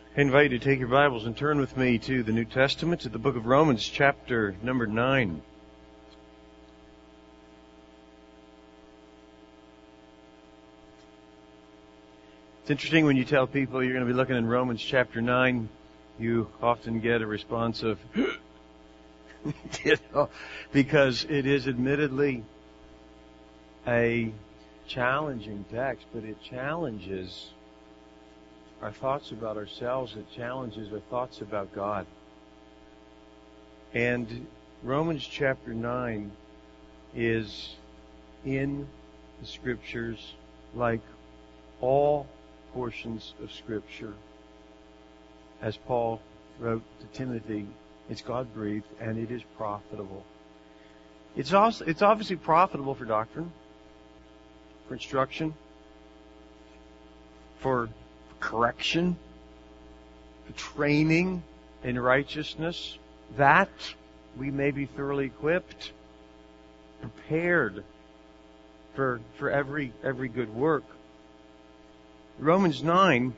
I invite you to take your Bibles and turn with me to the New Testament, to the book of Romans, chapter number 9. It's interesting when you tell people you're going to be looking in Romans chapter 9, you often get a response of, because it is admittedly a challenging text, but it challenges our thoughts about ourselves. It challenges our thoughts about God. And Romans chapter 9 is in the Scriptures, like all portions of Scripture. As Paul wrote to Timothy, it's God-breathed and it is profitable. It's obviously profitable for doctrine, for instruction, for correction, for training in righteousness, that we may be thoroughly equipped, prepared for every good work. Romans 9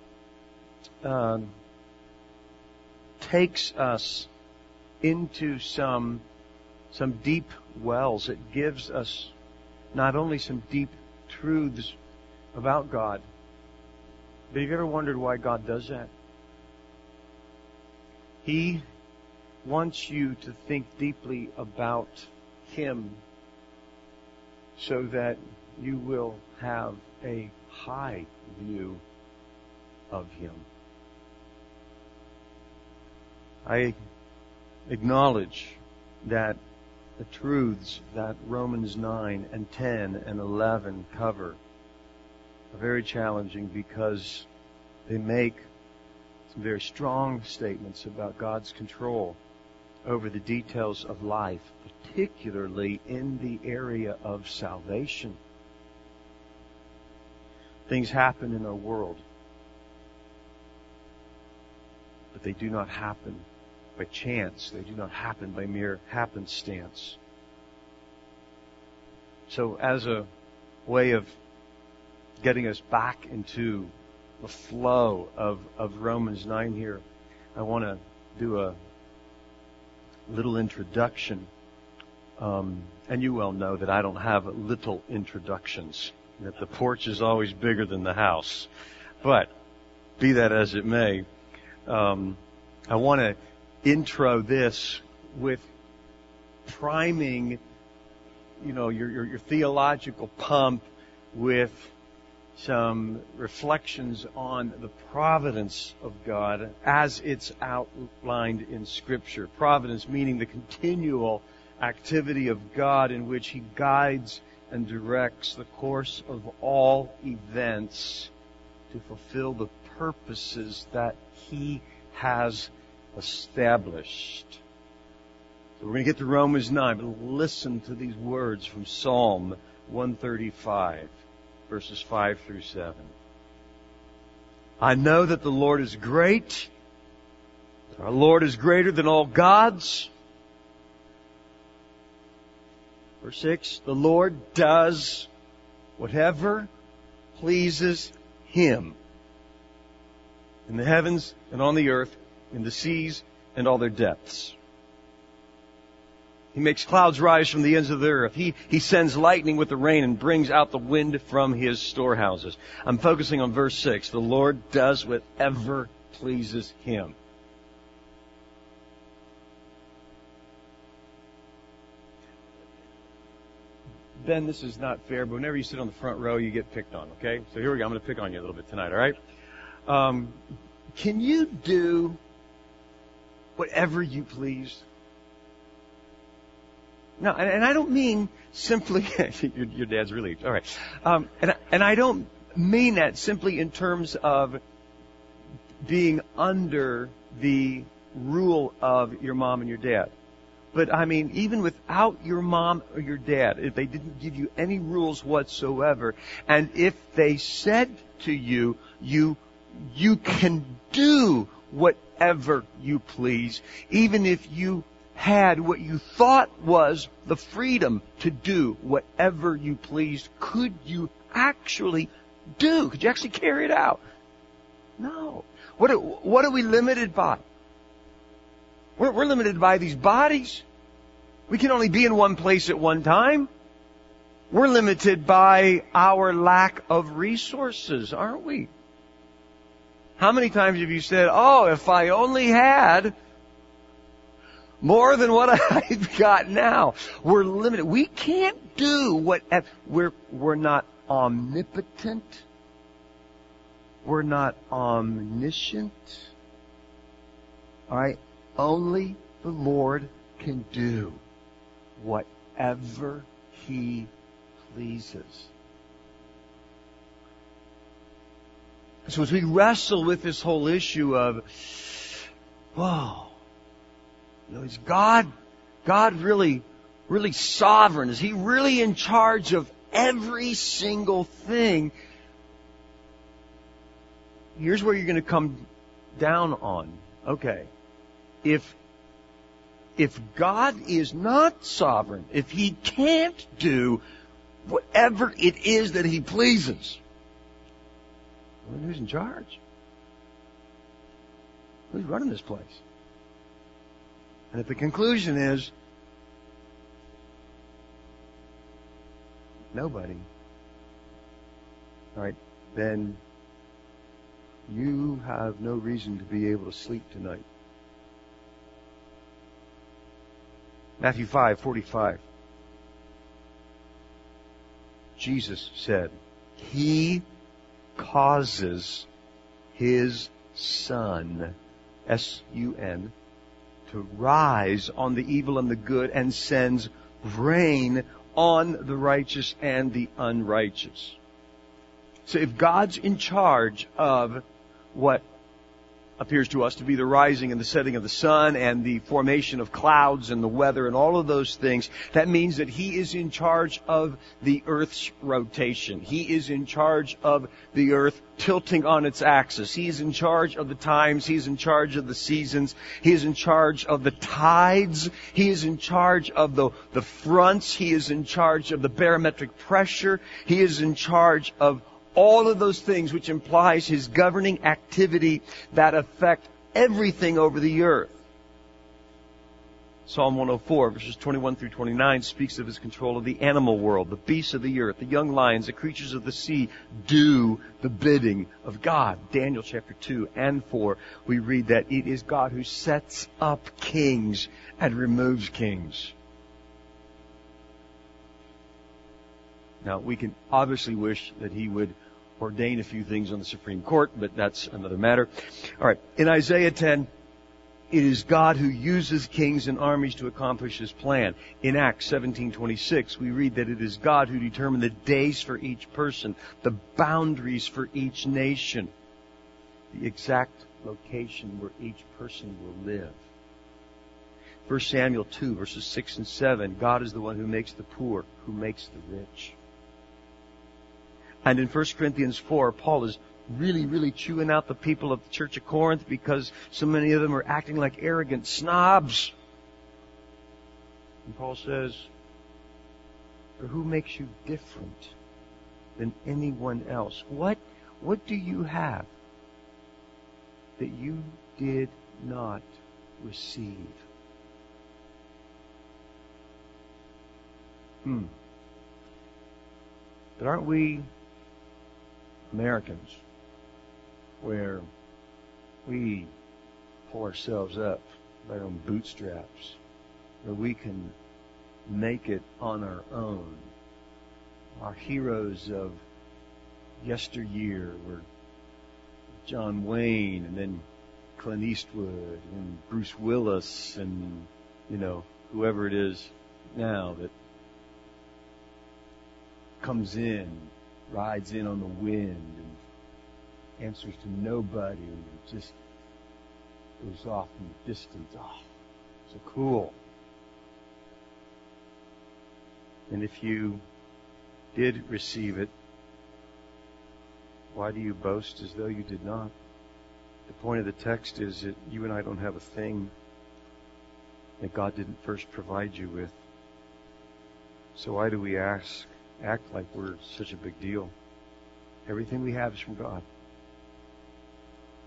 takes us into some deep wells. It gives us not only some deep truths about God, but have you ever wondered why God does that? He wants you to think deeply about Him so that you will have a high view of Him. I acknowledge that the truths that Romans 9 and 10 and 11 cover are very challenging because they make some very strong statements about God's control over the details of life, particularly in the area of salvation. Things happen in our world, but they do not happen by chance. They do not happen by mere happenstance. So as a way of getting us back into the flow of Romans 9 here, I want to do a little introduction. And you well know that I don't have little introductions, that the porch is always bigger than the house. But, be that as it may, I want to intro this with priming, your theological pump with some reflections on the providence of God as it's outlined in Scripture. Providence meaning the continual activity of God in which He guides and directs the course of all events to fulfill the purposes that He has established. So we're going to get to Romans 9, but listen to these words from Psalm 135. Verses 5 through 7. I know that the Lord is great. Our Lord is greater than all gods. Verse 6. The Lord does whatever pleases Him in the heavens and on the earth, in the seas and all their depths. He makes clouds rise from the ends of the earth. He sends lightning with the rain and brings out the wind from His storehouses. I'm focusing on verse 6. The Lord does whatever pleases Him. Ben, this is not fair, but whenever you sit on the front row, you get picked on, okay? So here we go. I'm going to pick on you a little bit tonight, all right? Can you do whatever you please? No, and I don't mean simply, your dad's relieved. All right. And I don't mean that simply in terms of being under the rule of your mom and your dad. But I mean, even without your mom or your dad, if they didn't give you any rules whatsoever, and if they said to you, you can do whatever you please, even if you had what you thought was the freedom to do whatever you pleased, could you actually do? Could you actually carry it out? No. What are we limited by? We're limited by these bodies. We can only be in one place at one time. We're limited by our lack of resources, aren't we? How many times have you said, oh, if I only had more than what I've got now? We're limited. We can't do what we're not omnipotent. We're not omniscient. All right? Only the Lord can do whatever He pleases. So as we wrestle with this whole issue of, whoa, is God really sovereign? Is He really in charge of every single thing? Here's where you're going to come down on. Okay. If God is not sovereign, if He can't do whatever it is that He pleases, well, who's in charge? Who's running this place? And if the conclusion is nobody, all right, then you have no reason to be able to sleep tonight. Matthew 5:45. Jesus said, He causes His sun, S-U-N, to rise on the evil and the good and sends rain on the righteous and the unrighteous. So if God's in charge of what appears to us to be the rising and the setting of the sun and the formation of clouds and the weather and all of those things, that means that He is in charge of the earth's rotation. He is in charge of the earth tilting on its axis. He is in charge of the times. He is in charge of the seasons. He is in charge of the tides. He is in charge of the fronts. He is in charge of the barometric pressure. He is in charge of all of those things, which implies His governing activity that affect everything over the earth. Psalm 104, verses 21 through 29, speaks of His control of the animal world, the beasts of the earth, the young lions, the creatures of the sea do the bidding of God. Daniel chapter 2 and 4, we read that it is God who sets up kings and removes kings. Now, we can obviously wish that He would ordain a few things on the Supreme Court, but that's another matter. All right. In Isaiah 10, it is God who uses kings and armies to accomplish His plan. In Acts 17:26, we read that it is God who determined the days for each person, the boundaries for each nation, the exact location where each person will live. 1 Samuel 2, verses 6 and 7, God is the one who makes the poor, who makes the rich. And in 1 Corinthians 4, Paul is really chewing out the people of the church of Corinth because so many of them are acting like arrogant snobs. And Paul says, for who makes you different than anyone else? What do you have that you did not receive? But aren't we Americans, where we pull ourselves up by our own bootstraps, where we can make it on our own? Our heroes of yesteryear were John Wayne, and then Clint Eastwood, and Bruce Willis, and, whoever it is now that comes in, rides in on the wind, and answers to nobody, and just goes off in the distance. Oh, so cool. And if you did receive it, why do you boast as though you did not? The point of the text is that you and I don't have a thing that God didn't first provide you with. So why do we act like we're such a big deal? Everything we have is from God.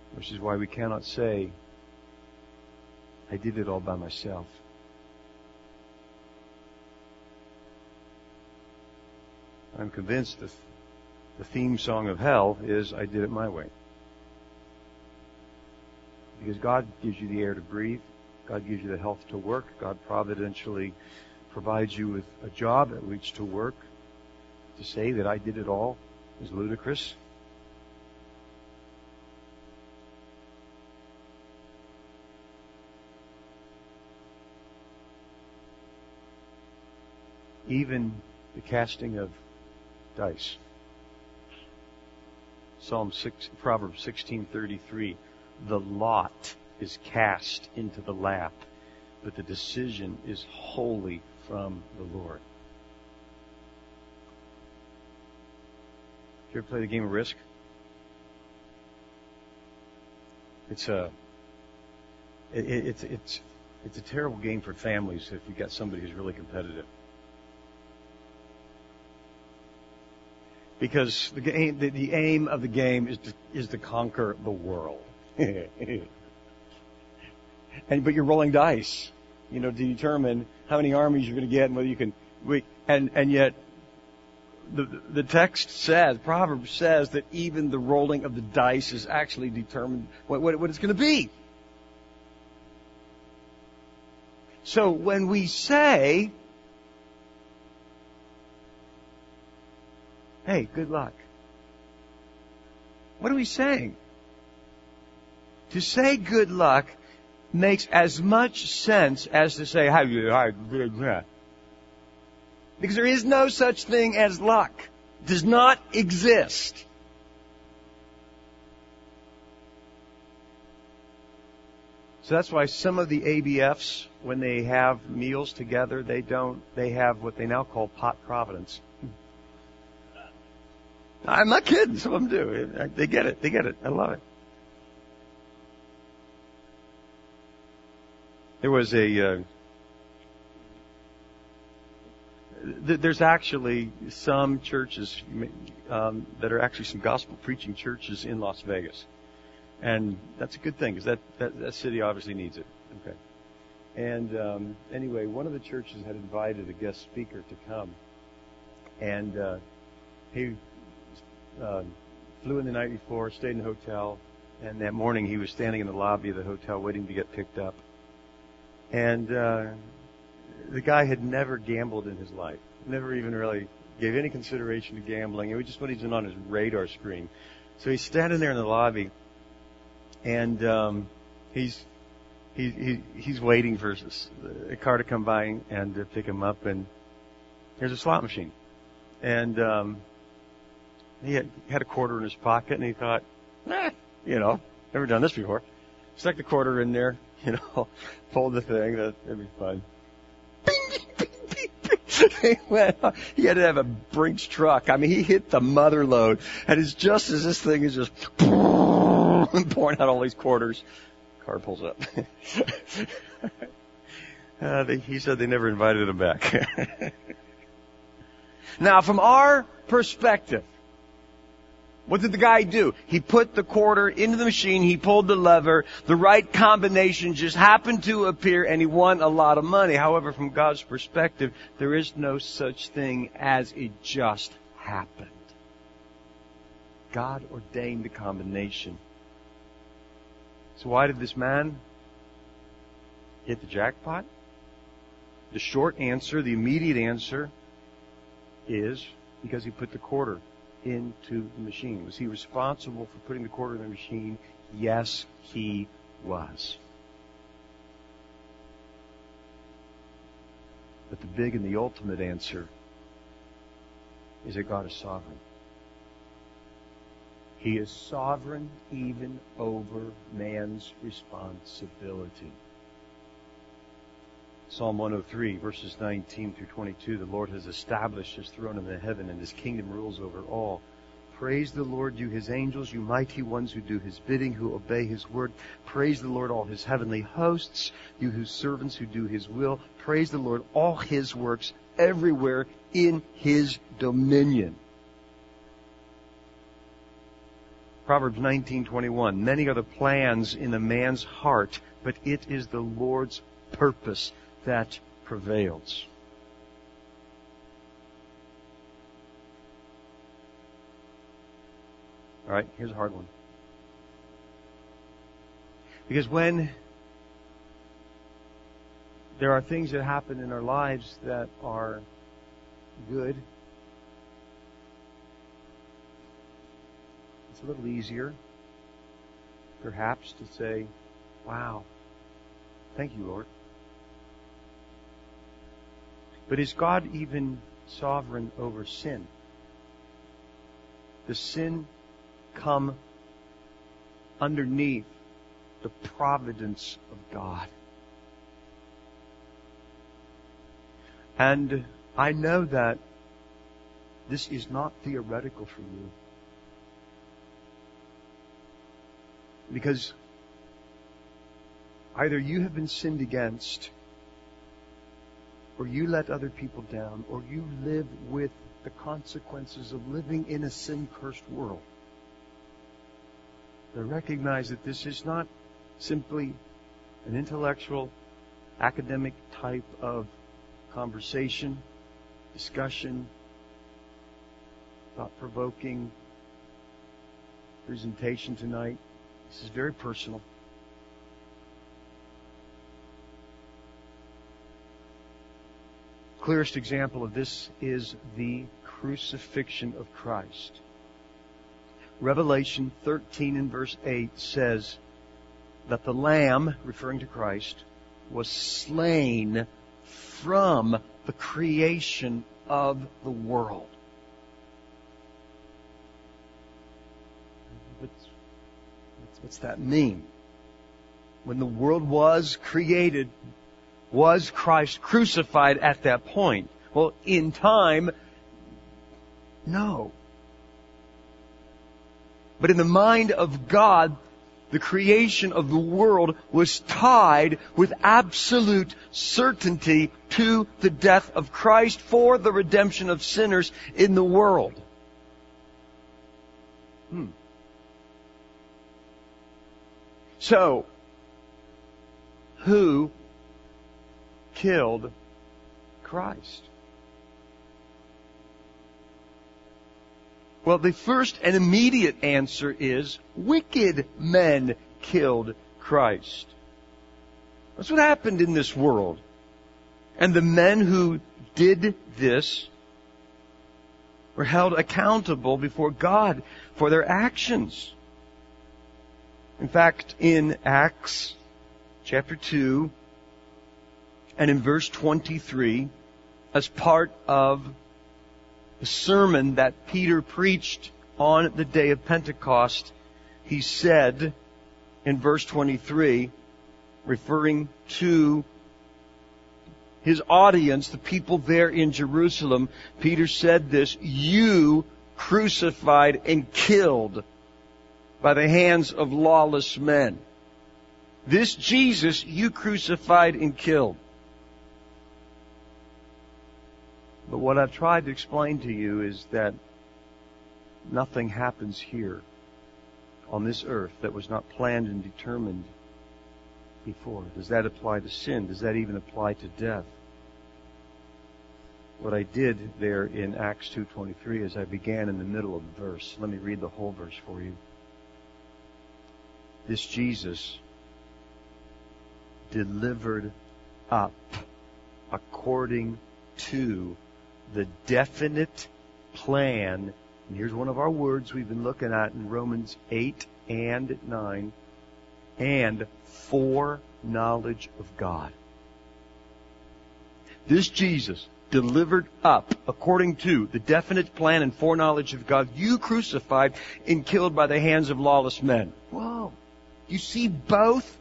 Which is why we cannot say, I did it all by myself. I'm convinced the theme song of hell is, I did it my way. Because God gives you the air to breathe. God gives you the health to work. God providentially provides you with a job at which to work. To say that I did it all is ludicrous. Even the casting of dice. Proverbs 16:33. The lot is cast into the lap, but the decision is wholly from the Lord. You ever play the game of Risk? It's a terrible game for families if you've got somebody who's really competitive. Because the aim of the game is to conquer the world. But you're rolling dice, to determine how many armies you're going to get and whether you can. And yet, the text says, Proverbs says that even the rolling of the dice is actually determined what it's going to be. So when we say, hey, good luck, what are we saying? To say good luck makes as much sense as to say, because there is no such thing as luck. It does not exist. So that's why some of the ABFs, when they have meals together, they have what they now call pot providence. I'm not kidding. Some of them do. They get it. I love it. There was there's actually some churches that are actually some gospel preaching churches in Las Vegas. And that's a good thing, because that city obviously needs it. Okay. And anyway, one of the churches had invited a guest speaker to come. And he flew in the night before, stayed in the hotel, and that morning he was standing in the lobby of the hotel waiting to get picked up. And the guy had never gambled in his life, never even really gave any consideration to gambling. It just wasn't on his radar screen. So he's standing there in the lobby, and he's waiting for a car to come by and to pick him up. And there's a slot machine, and he had a quarter in his pocket, and he thought, never done this before. Stuck the quarter in there, pulled the thing. That'd be fun. He had to have a Brinks truck. I mean, he hit the mother load, and it's just as this thing is just pouring out all these quarters. Car pulls up. He said they never invited him back. Now, from our perspective, what did the guy do? He put the quarter into the machine, he pulled the lever, the right combination just happened to appear, and he won a lot of money. However, from God's perspective, there is no such thing as it just happened. God ordained the combination. So why did this man hit the jackpot? The short answer, the immediate answer, is because he put the quarter into the machine. Was he responsible for putting the quarter in the machine? Yes, he was. But the big and the ultimate answer is that God is sovereign. He is sovereign even over man's responsibility. Psalm 103, verses 19 through 22, the Lord has established His throne in the heaven, and His kingdom rules over all. Praise the Lord, you His angels, you mighty ones who do His bidding, who obey His word. Praise the Lord, all His heavenly hosts, you His servants who do His will. Praise the Lord, all His works everywhere in His dominion. Proverbs 19:21. Many are the plans in a man's heart, but it is the Lord's purpose that prevails. All right, here's a hard one. Because when there are things that happen in our lives that are good, it's a little easier, perhaps, to say, wow, thank you, Lord. But is God even sovereign over sin? Does sin come underneath the providence of God? And I know that this is not theoretical for you. Because either you have been sinned against, or you let other people down, or you live with the consequences of living in a sin-cursed world. To recognize that this is not simply an intellectual, academic type of conversation, discussion, thought-provoking presentation tonight. This is very personal. Clearest example of this is the crucifixion of Christ. Revelation 13 and verse 8 says that the Lamb, referring to Christ, was slain from the creation of the world. What's that mean? When the world was created, was Christ crucified at that point? Well, in time, no. But in the mind of God, the creation of the world was tied with absolute certainty to the death of Christ for the redemption of sinners in the world. So, who killed Christ? Well, the first and immediate answer is wicked men killed Christ. That's what happened in this world. And the men who did this were held accountable before God for their actions. In fact, in Acts chapter 2 and in verse 23, as part of the sermon that Peter preached on the day of Pentecost, he said in verse 23, referring to his audience, the people there in Jerusalem, Peter said this, "You crucified and killed by the hands of lawless men. This Jesus you crucified and killed." But what I've tried to explain to you is that nothing happens here on this earth that was not planned and determined before. Does that apply to sin? Does that even apply to death? What I did there in Acts 2:23 is I began in the middle of the verse. Let me read the whole verse for you. This Jesus delivered up according to the definite plan. And here's one of our words we've been looking at in Romans 8 and 9. And foreknowledge of God. This Jesus delivered up according to the definite plan and foreknowledge of God, you crucified and killed by the hands of lawless men. Whoa. You see both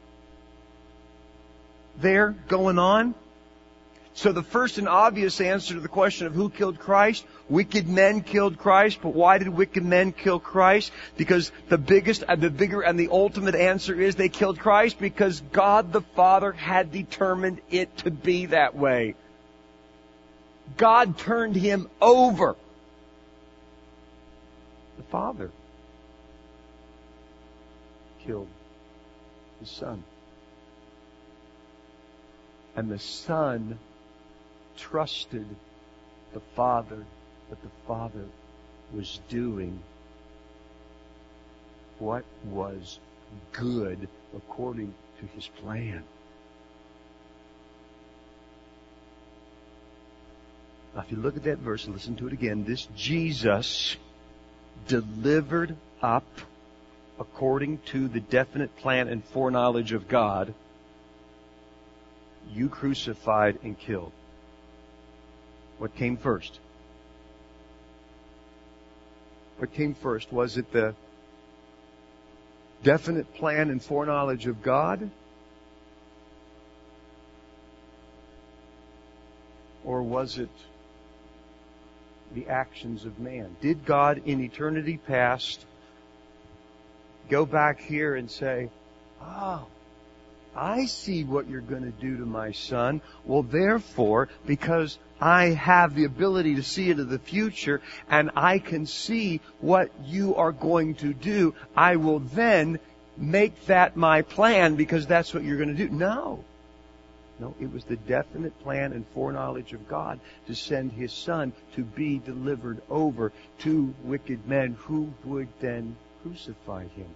there going on? So the first and obvious answer to the question of who killed Christ, wicked men killed Christ. But why did wicked men kill Christ? Because the bigger and the ultimate answer is they killed Christ because God the Father had determined it to be that way. God turned him over. The Father. killed his son. And the son trusted the Father that the Father was doing what was good according to His plan. Now, if you look at that verse and listen to it again, this Jesus delivered up according to the definite plan and foreknowledge of God, you crucified and killed. What came first? What came first? Was it the definite plan and foreknowledge of God? Or was it the actions of man? Did God in eternity past go back here and say, "Oh, I see what you're going to do to my son. Well, therefore, because I have the ability to see into the future and I can see what you are going to do, I will then make that my plan because that's what you're going to do." No. No, it was the definite plan and foreknowledge of God to send His Son to be delivered over to wicked men who would then crucify Him.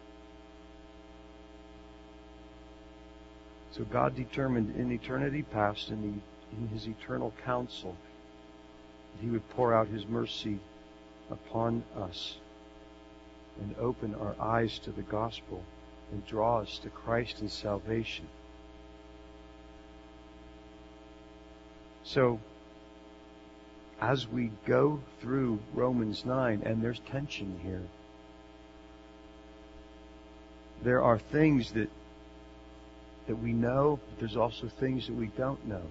So God determined in eternity past, in His eternal counsel, that He would pour out His mercy upon us and open our eyes to the gospel and draw us to Christ and salvation. So, as we go through Romans 9, and there's tension here, there are things that we know, but there's also things that we don't know.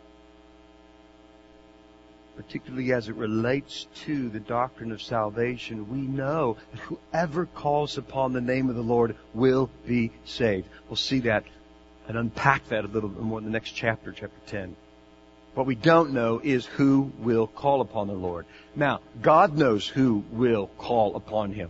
Particularly as it relates to the doctrine of salvation, we know that whoever calls upon the name of the Lord will be saved. We'll see that and unpack that a little bit more in the next chapter, chapter 10. What we don't know is who will call upon the Lord. Now, God knows who will call upon Him.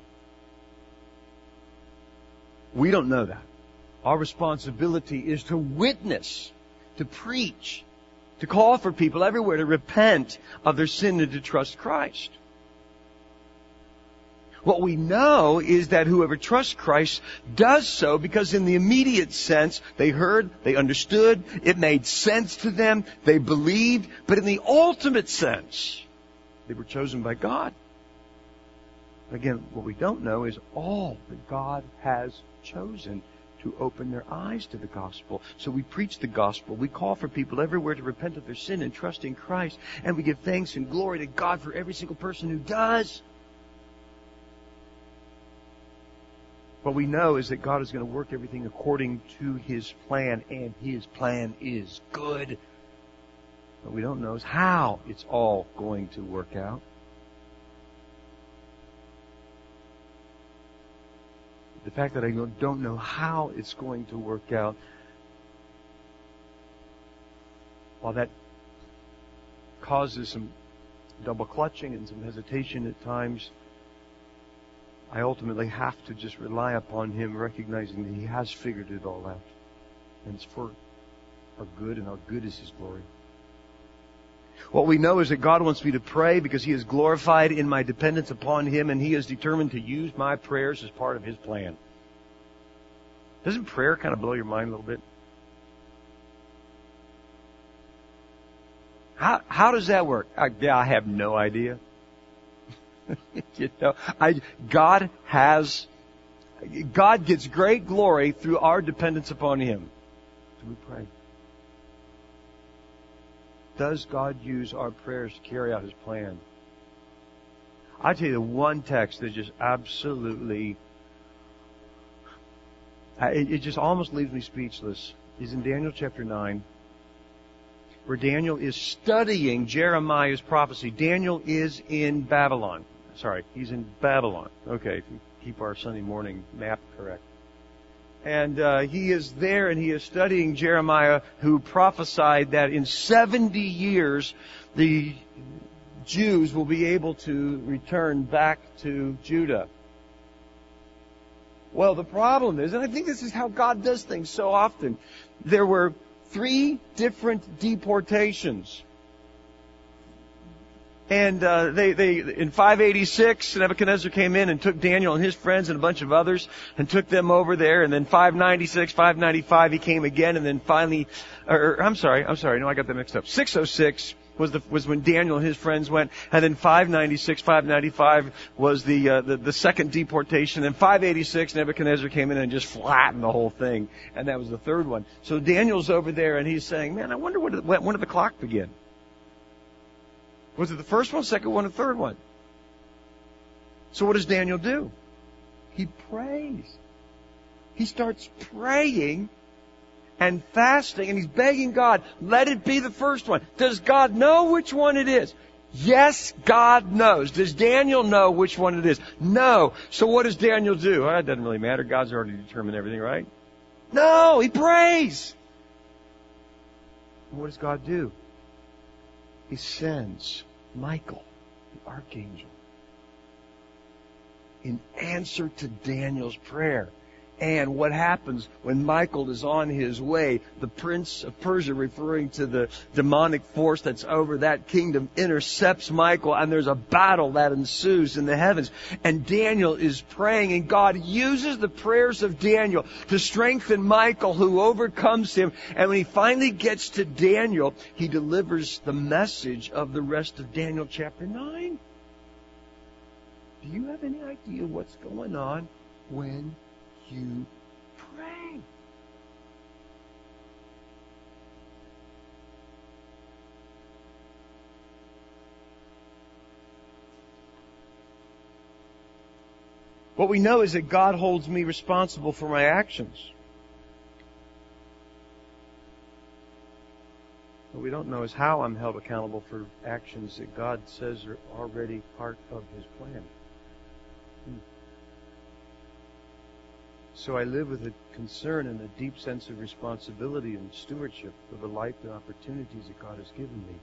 We don't know that. Our responsibility is to witness, to preach, to call for people everywhere to repent of their sin and to trust Christ. What we know is that whoever trusts Christ does so because in the immediate sense, they heard, they understood, it made sense to them, they believed, but in the ultimate sense, they were chosen by God. Again, what we don't know is all that God has chosen to open their eyes to the gospel. So we preach the gospel. We call for people everywhere to repent of their sin and trust in Christ. And we give thanks and glory to God for every single person who does. What we know is that God is going to work everything according to His plan, and His plan is good. What we don't know is how it's all going to work out. The fact that I don't know how it's going to work out, while that causes some double clutching and some hesitation at times, I ultimately have to just rely upon Him, recognizing that He has figured it all out. And it's for our good, and our good is His glory. What we know is that God wants me to pray because He is glorified in my dependence upon Him, and He is determined to use my prayers as part of His plan. Doesn't prayer kind of blow your mind a little bit? How does that work? I have no idea. God gets great glory through our dependence upon Him. So we pray. Does God use our prayers to carry out His plan? I tell you, the one text that just absolutely, it just almost leaves me speechless, is in Daniel chapter 9, where Daniel is studying Jeremiah's prophecy. Daniel is in Babylon. Sorry, he's in Babylon. Okay, if you keep our Sunday morning map correct. And he is there and he is studying Jeremiah, who prophesied that in 70 years the Jews will be able to return back to Judah. Well, the problem is, and I think this is how God does things so often, there were 3 different deportations. And they in 586, Nebuchadnezzar came in and took Daniel and his friends and a bunch of others and took them over there. And then 596, 595, he came again. And then finally, I'm sorry, no, I got that mixed up. 606 was when Daniel and his friends went. And then 596, 595 was the second deportation. And 586, Nebuchadnezzar came in and just flattened the whole thing. And that was the third one. So Daniel's over there and he's saying, man, I wonder when did the clock begin? Was it the first one, second one, or third one? So what does Daniel do? He prays. He starts praying and fasting, and he's begging God, let it be the first one. Does God know which one it is? Yes, God knows. Does Daniel know which one it is? No. So what does Daniel do? Well, it doesn't really matter. God's already determined everything, right? No, he prays. And what does God do? He sends Michael, the archangel, in answer to Daniel's prayer. And what happens when Michael is on his way? The prince of Persia, referring to the demonic force that's over that kingdom, intercepts Michael, and there's a battle that ensues in the heavens. And Daniel is praying, and God uses the prayers of Daniel to strengthen Michael, who overcomes him. And when he finally gets to Daniel, he delivers the message of the rest of Daniel chapter 9. Do you have any idea what's going on when you pray? What we know is that God holds me responsible for my actions. What we don't know is how I'm held accountable for actions that God says are already part of His plan. So I live with a concern and a deep sense of responsibility and stewardship for the life and opportunities that God has given me.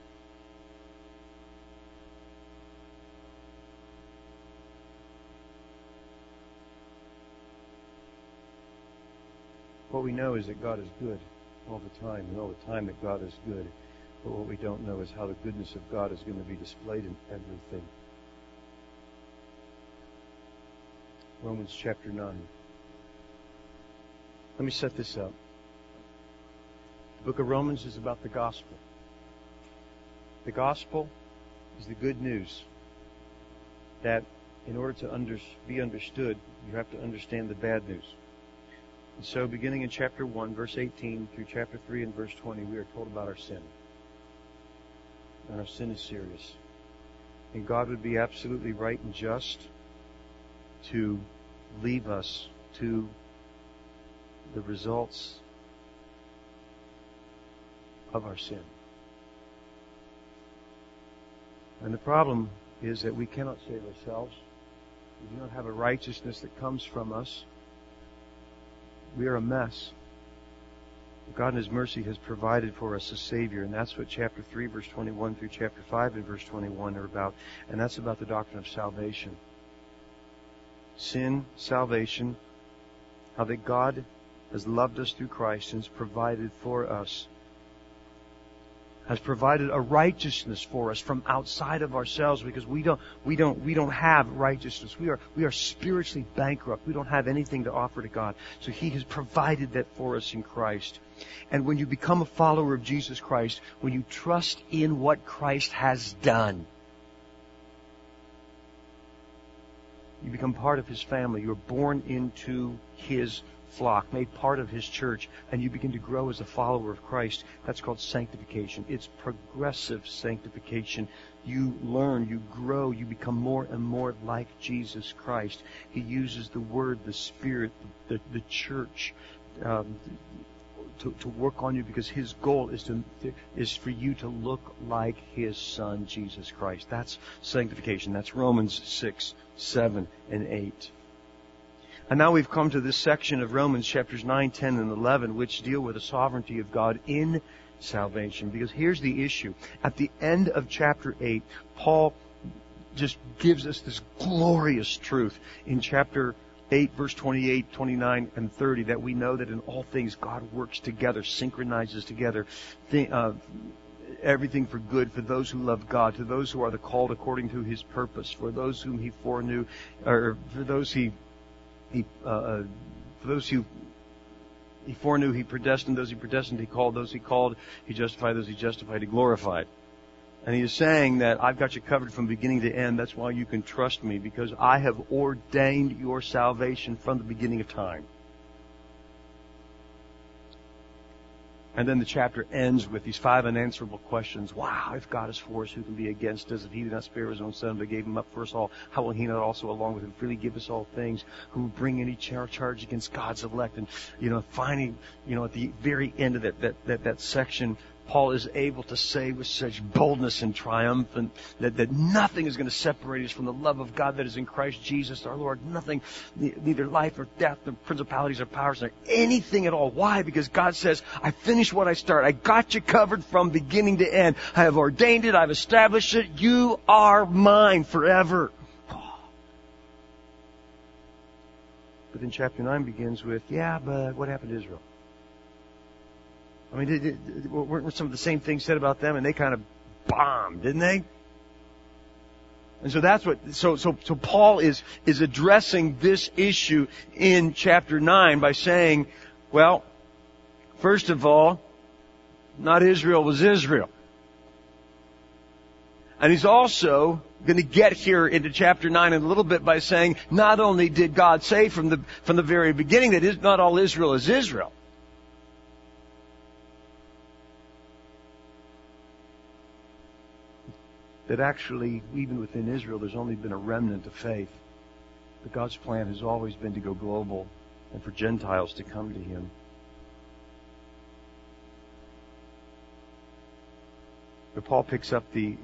What we know is that God is good all the time, and all the time that God is good. But what we don't know is how the goodness of God is going to be displayed in everything. Romans chapter 9. Let me set this up. The book of Romans is about the gospel. The gospel is the good news that in order to be understood, you have to understand the bad news. And so beginning in chapter 1, verse 18, through chapter 3 and verse 20, we are told about our sin. And our sin is serious. And God would be absolutely right and just to leave us to the results of our sin. And the problem is that we cannot save ourselves. We do not have a righteousness that comes from us. We are a mess. God in His mercy has provided for us a Savior, and that's what chapter 3, verse 21 through chapter 5 and verse 21 are about. And that's about the doctrine of salvation. Sin, salvation, how that God has loved us through Christ and has provided for us, has provided a righteousness for us from outside of ourselves, because we don't have righteousness. We are spiritually bankrupt. We don't have anything to offer to God. So He has provided that for us in Christ. And when you become a follower of Jesus Christ, when you trust in what Christ has done, you become part of His family. You're born into His flock, made part of His church, and you begin to grow as a follower of Christ. That's called sanctification. It's progressive sanctification. You learn, you grow, you become more and more like Jesus Christ. He uses the Word, the Spirit, the church to work on you, because His goal is for you to look like His Son, Jesus Christ. That's sanctification. That's Romans 6, 7, and 8. And now we've come to this section of Romans chapters 9, 10, and 11, which deal with the sovereignty of God in salvation. Because here's the issue. At the end of chapter 8, Paul just gives us this glorious truth in chapter 8, verse 28, 29, and 30, that we know that in all things God works together, synchronizes together, everything for good for those who love God, to those who are the called according to His purpose, for those whom He foreknew, or for those He foreknew, He predestined. Those He predestined, He called. Those He called, He justified. Those He justified, He glorified. And He is saying that I've got you covered from beginning to end. That's why you can trust me, because I have ordained your salvation from the beginning of time. And then the chapter ends with these 5 unanswerable questions. Wow, if God is for us, who can be against us? If He did not spare His own Son, but gave Him up for us all, how will He not also along with Him freely give us all things? Who will bring any charge against God's elect? And, finding, at the very end of that section, Paul is able to say with such boldness and triumph that nothing is going to separate us from the love of God that is in Christ Jesus our Lord. Nothing, neither life or death, nor principalities or powers, nor anything at all. Why? Because God says, I finished what I started. I got you covered from beginning to end. I have ordained it. I've established it. You are mine forever. But then chapter 9 begins with, but what happened to Israel? I mean, weren't some of the same things said about them, and they kind of bombed, didn't they? And so that's what, so Paul is addressing this issue in chapter 9 by saying, well, first of all, not Israel was Israel. And he's also going to get here into chapter 9 in a little bit by saying, not only did God say from the very beginning that not all Israel is Israel, that actually, even within Israel, there's only been a remnant of faith. But God's plan has always been to go global and for Gentiles to come to Him. But Paul picks up the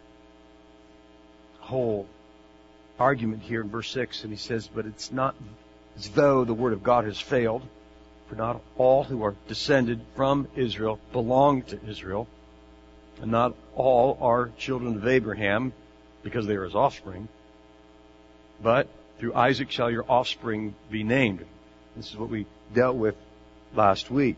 whole argument here in verse 6, and he says, but it's not as though the word of God has failed, for not all who are descended from Israel belong to Israel. And not all are children of Abraham, because they are his offspring. But through Isaac shall your offspring be named. This is what we dealt with last week.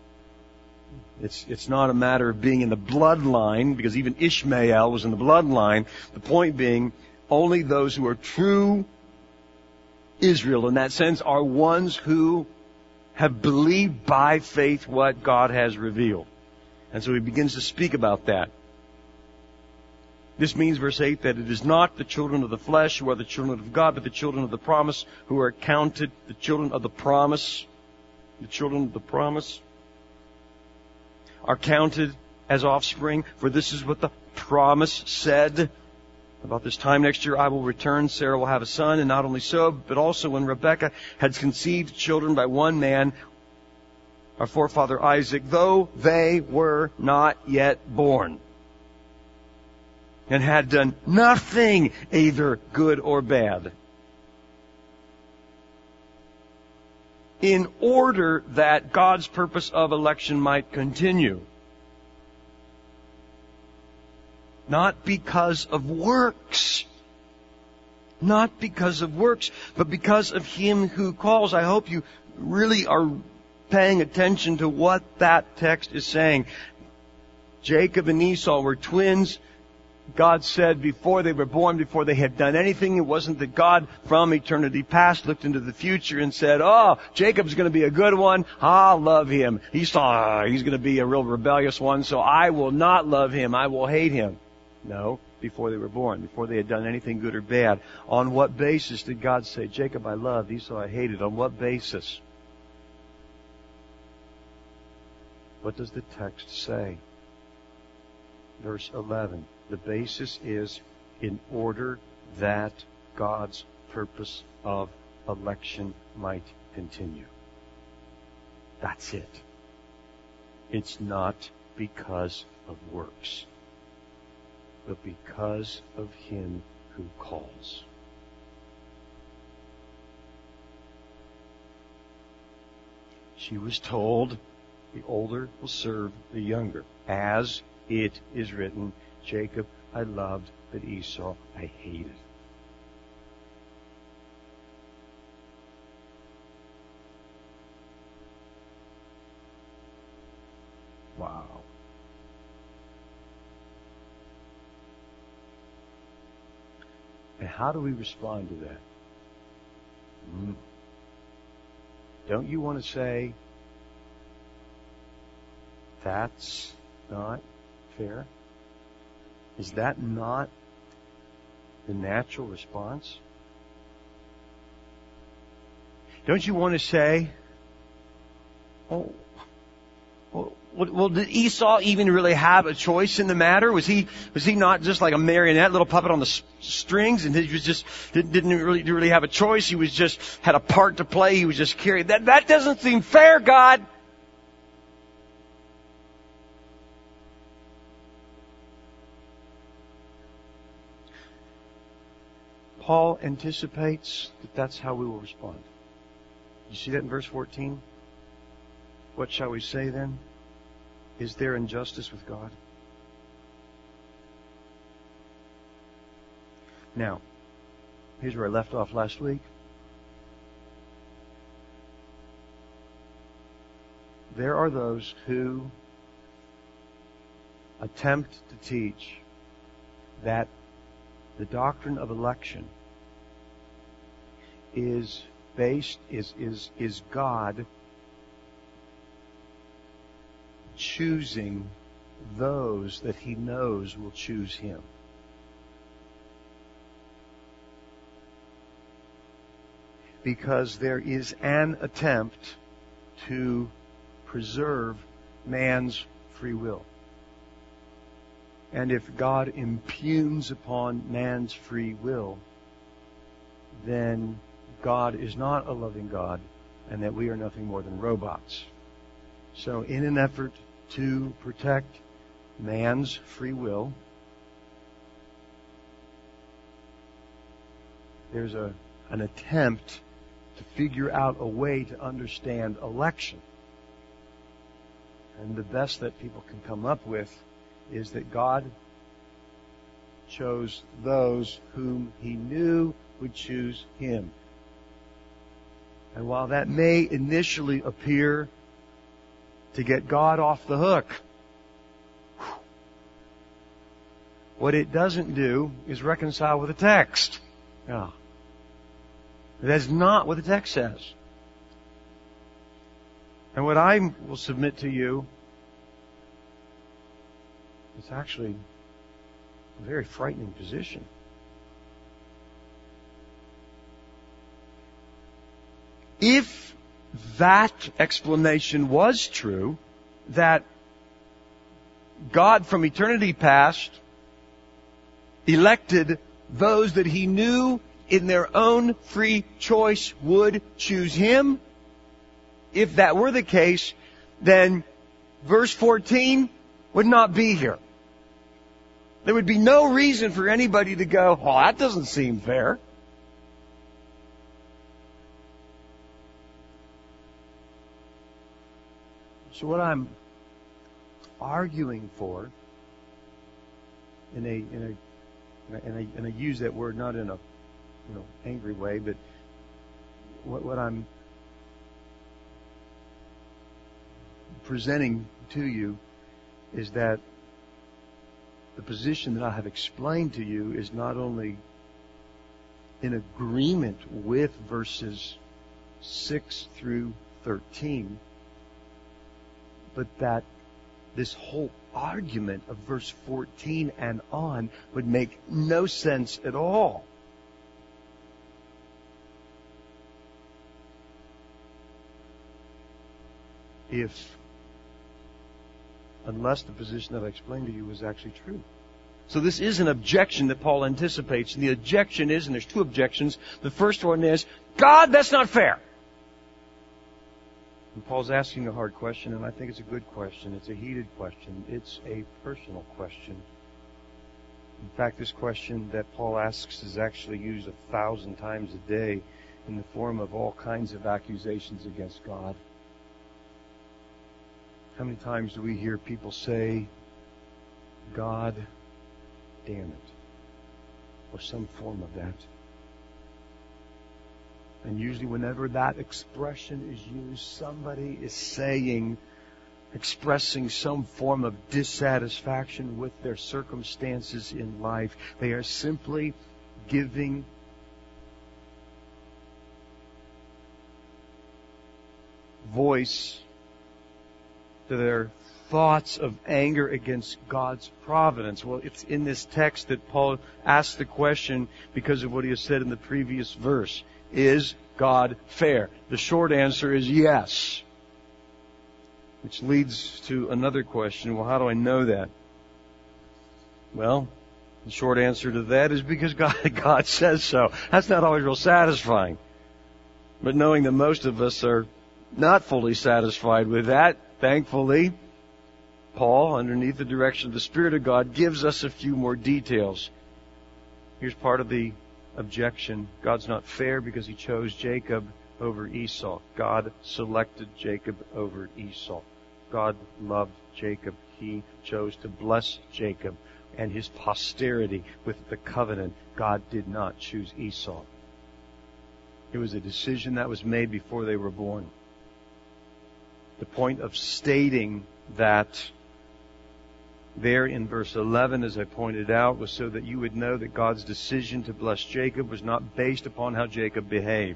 It's not a matter of being in the bloodline, because even Ishmael was in the bloodline. The point being, only those who are true Israel in that sense are ones who have believed by faith what God has revealed. And so he begins to speak about that. This means, verse 8, that it is not the children of the flesh who are the children of God, but the children of the promise who are counted, the children of the promise. The children of the promise are counted as offspring, for this is what the promise said. About this time next year I will return, Sarah will have a son, and not only so, but also when Rebekah had conceived children by one man, our forefather Isaac, though they were not yet born, and had done nothing either good or bad, in order that God's purpose of election might continue. Not because of works. Not because of works, but because of Him who calls. I hope you really are paying attention to what that text is saying. Jacob and Esau were twins. God said before they were born, before they had done anything, it wasn't that God from eternity past looked into the future and said, oh, Jacob's going to be a good one. I'll love him. Esau, he's going to be a real rebellious one, so I will not love him. I will hate him. No, before they were born, before they had done anything good or bad. On what basis did God say, Jacob I loved, Esau I hated? On what basis? What does the text say? Verse 11. The basis is in order that God's purpose of election might continue. That's it. It's not because of works, but because of Him who calls. She was told, the older will serve the younger. As it is written, Jacob I loved, but Esau I hated. Wow. And how do we respond to that? Don't you want to say, that's not fair? Is that not the natural response? Don't you want to say, well, did Esau even really have a choice in the matter? Was he not just like a marionette, little puppet on the strings, and he was just didn't really have a choice? He was just had a part to play. He was just carried. That doesn't seem fair, God. Paul anticipates that that's how we will respond. You see that in verse 14? What shall we say then? Is there injustice with God? Now, here's where I left off last week. There are those who attempt to teach that the doctrine of election is God choosing those that He knows will choose Him. Because there is an attempt to preserve man's free will. And if God impugns upon man's free will, then God is not a loving God, and that we are nothing more than robots. So in an effort to protect man's free will, there's an attempt to figure out a way to understand election. And the best that people can come up with is that God chose those whom He knew would choose Him. And while that may initially appear to get God off the hook, what it doesn't do is reconcile with the text. No. That's not what the text says. And what I will submit to you is actually a very frightening position. If that explanation was true, that God from eternity past elected those that He knew in their own free choice would choose Him, if that were the case, then verse 14 would not be here. There would be no reason for anybody to go, oh, that doesn't seem fair. So what I'm arguing for, and I use that word not in a angry way, but what I'm presenting to you is that the position that I have explained to you is not only in agreement with verses 6 through 13, but that this whole argument of verse 14 and on would make no sense at all. Unless the position that I explained to you was actually true. So this is an objection that Paul anticipates. And the objection is, and there's two objections. The first one is, God, that's not fair. And Paul's asking a hard question, and I think it's a good question. It's a heated question. It's a personal question. In fact, this question that Paul asks is actually used 1,000 times a day in the form of all kinds of accusations against God. How many times do we hear people say, God damn it, or some form of that? And usually whenever that expression is used, somebody is saying, expressing some form of dissatisfaction with their circumstances in life. They are simply giving voice to their thoughts of anger against God's providence. Well, it's in this text that Paul asks the question because of what he has said in the previous verse. Is God fair? The short answer is yes. Which leads to another question. Well, how do I know that? Well, the short answer to that is because God says so. That's not always real satisfying. But knowing that most of us are not fully satisfied with that, thankfully, Paul, underneath the direction of the Spirit of God, gives us a few more details. Here's part of the objection. God's not fair because He chose Jacob over Esau. God selected Jacob over Esau. God loved Jacob. He chose to bless Jacob and his posterity with the covenant. God did not choose Esau. It was a decision that was made before they were born. The point of stating that there in verse 11, as I pointed out, was so that you would know that God's decision to bless Jacob was not based upon how Jacob behaved.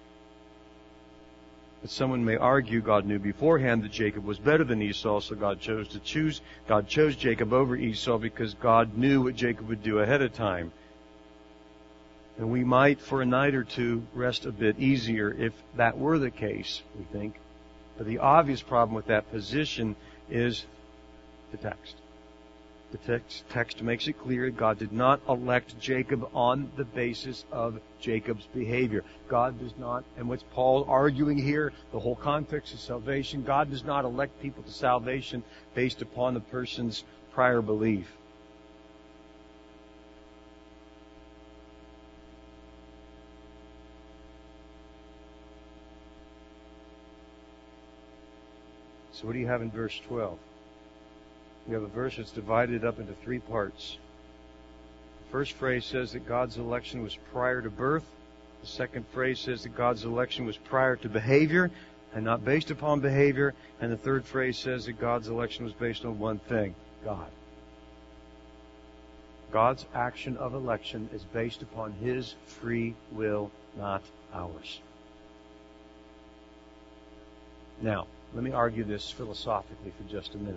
But someone may argue God knew beforehand that Jacob was better than Esau, so God chose Jacob over Esau because God knew what Jacob would do ahead of time. And we might, for a night or two, rest a bit easier if that were the case, we think. But the obvious problem with that position is the text. The text makes it clear God did not elect Jacob on the basis of Jacob's behavior. God does not, and what's Paul arguing here, the whole context of salvation, God does not elect people to salvation based upon the person's prior belief. So what do you have in verse 12? We have a verse that's divided up into three parts. The first phrase says that God's election was prior to birth. The second phrase says that God's election was prior to behavior and not based upon behavior. And the third phrase says that God's election was based on one thing, God. God's action of election is based upon His free will, not ours. Now, let me argue this philosophically for just a minute.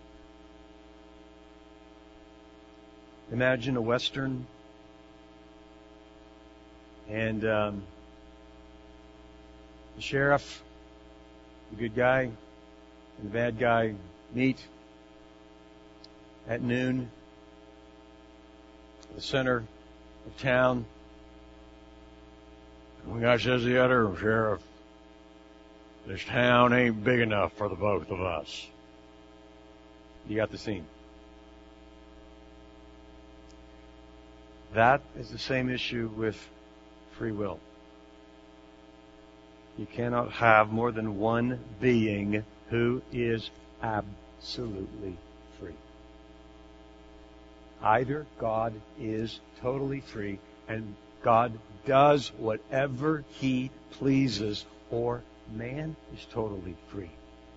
Imagine a Western and the sheriff, the good guy, and the bad guy meet at noon at the center of town. One guy says to the other, "Sheriff, this town ain't big enough for the both of us." You got the scene. That is the same issue with free will. You cannot have more than one being who is absolutely free. Either God is totally free and God does whatever He pleases, or man is totally free.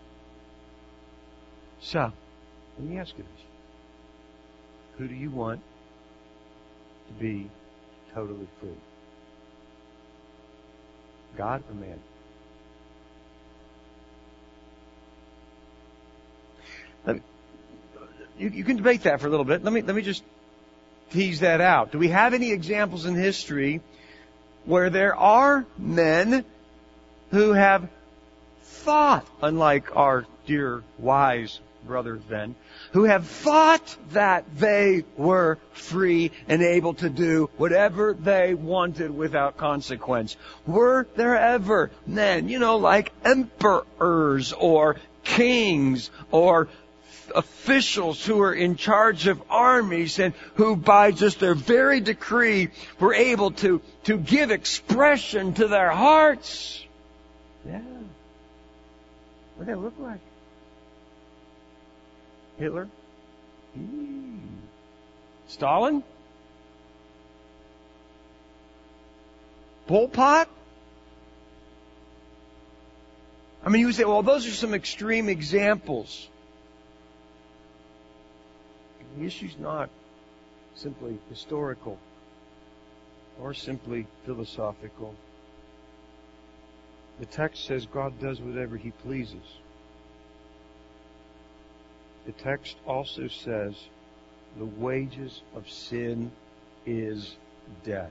So, let me ask you this. Who do you want to be totally free? God or man? You can debate that for a little bit. Let me just tease that out. Do we have any examples in history where there are men who have thought, unlike our dear wise brother then, who have thought that they were free and able to do whatever they wanted without consequence? Were there ever men, like emperors or kings or officials who were in charge of armies and who by just their very decree were able to give expression to their hearts? Yeah. What did they look like? Hitler? Stalin? Pol Pot? I mean, you would say, well, those are some extreme examples. The issue's not simply historical or simply philosophical. The text says God does whatever He pleases. The text also says the wages of sin is death.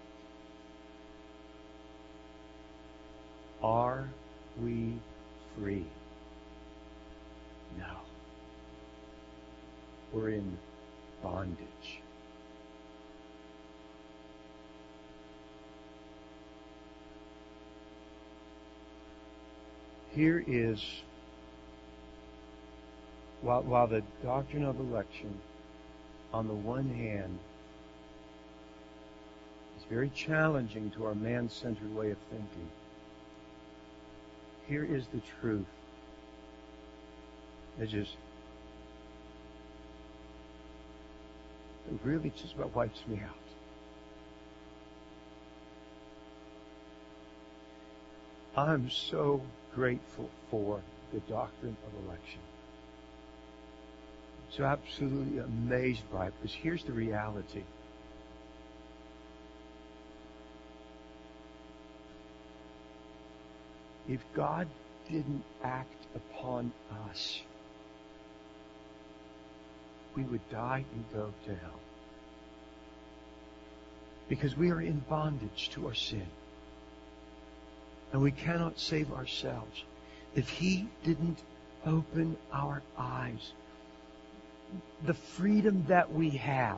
Are we free? No. We're in bondage. Here is, while the doctrine of election, on the one hand, is very challenging to our man-centered way of thinking, here is the truth. It really just about wipes me out. I'm so grateful for the doctrine of election. So absolutely amazed by it, because here's the reality. If God didn't act upon us, we would die and go to hell. Because we are in bondage to our sin. And we cannot save ourselves. If He didn't open our eyes, the freedom that we have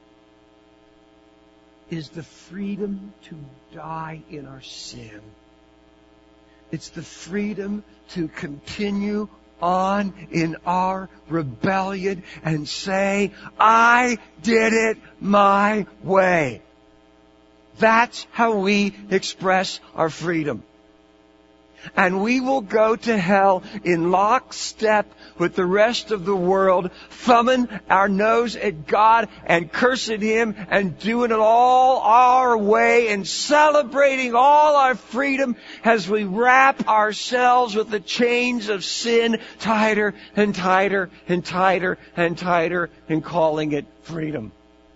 is the freedom to die in our sin. It's the freedom to continue on in our rebellion and say, I did it my way. That's how we express our freedom. And we will go to hell in lockstep with the rest of the world, thumbing our nose at God and cursing Him and doing it all our way and celebrating all our freedom as we wrap ourselves with the chains of sin tighter and tighter and tighter and tighter and calling it freedom.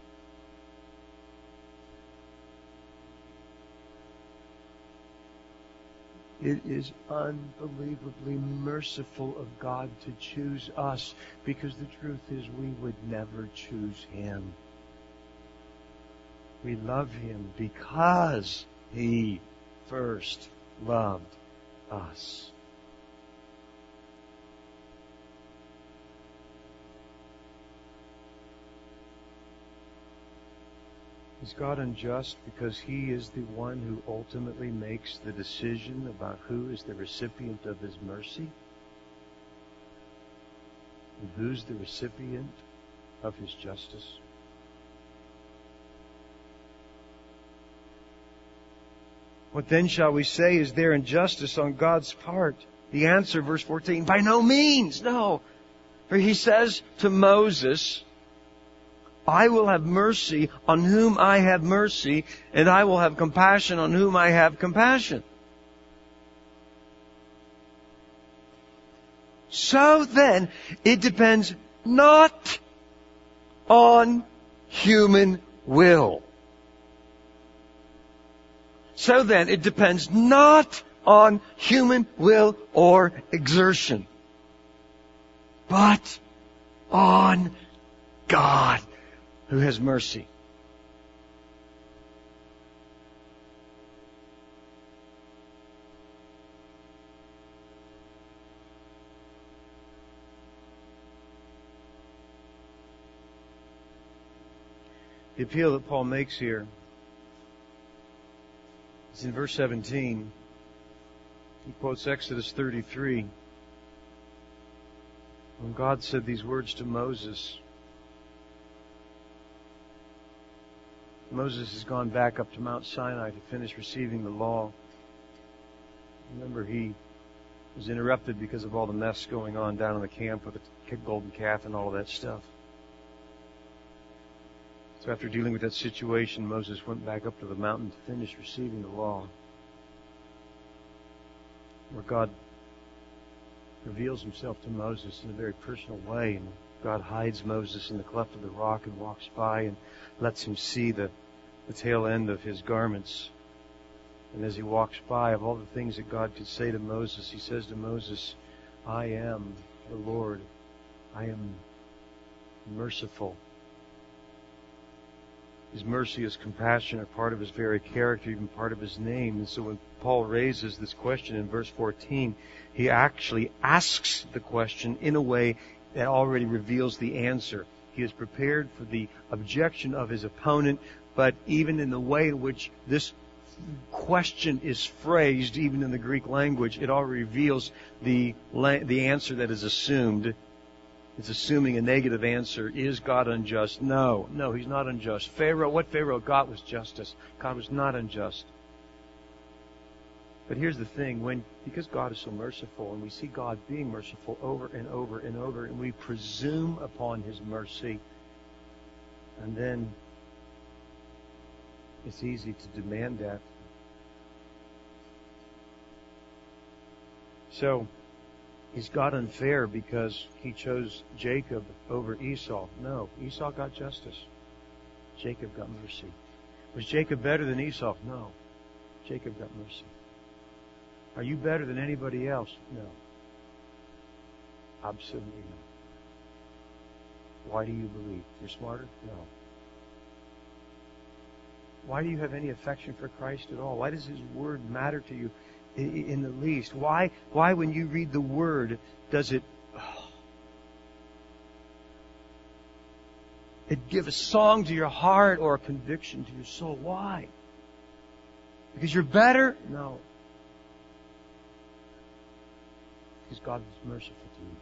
It is unbelievably merciful of God to choose us, because the truth is we would never choose Him. We love Him because He first loved us. Is God unjust because He is the one who ultimately makes the decision about who is the recipient of His mercy? And who's the recipient of His justice? What then shall we say? Is there injustice on God's part? The answer, verse 14, by no means, no. For He says to Moses, I will have mercy on whom I have mercy, and I will have compassion on whom I have compassion. So then, it depends not on human will. So then, it depends not on human will or exertion, but on God, who has mercy. The appeal that Paul makes here is in verse 17. He quotes Exodus 33. When God said these words to Moses, Moses has gone back up to Mount Sinai to finish receiving the law. Remember, he was interrupted because of all the mess going on down in the camp with the golden calf and all of that stuff. So after dealing with that situation, Moses went back up to the mountain to finish receiving the law, where God reveals himself to Moses in a very personal way. And God hides Moses in the cleft of the rock and walks by and lets him see the tail end of his garments. And as he walks by, of all the things that God could say to Moses, he says to Moses, I am the Lord. I am merciful. His mercy, his compassion are part of his very character, even part of his name. And so when Paul raises this question in verse 14, he actually asks the question in a way that already reveals the answer. He is prepared for the objection of his opponent, but even in the way in which this question is phrased, even in the Greek language, it already reveals the answer that is assumed. It's assuming a negative answer. Is God unjust? No, He's not unjust. What Pharaoh got was justice. God was not unjust. But here's the thing, because God is so merciful, and we see God being merciful over and over and over, and we presume upon His mercy, and then it's easy to demand that. So, is God unfair because He chose Jacob over Esau? No. Esau got justice. Jacob got mercy. Was Jacob better than Esau? No. Jacob got mercy. Are you better than anybody else? No. Absolutely not. Why do you believe? You're smarter? No. Why do you have any affection for Christ at all? Why does His Word matter to you in the least? Why when you read the Word, does it give a song to your heart or a conviction to your soul? Why? Because you're better? No. Because God is merciful to you.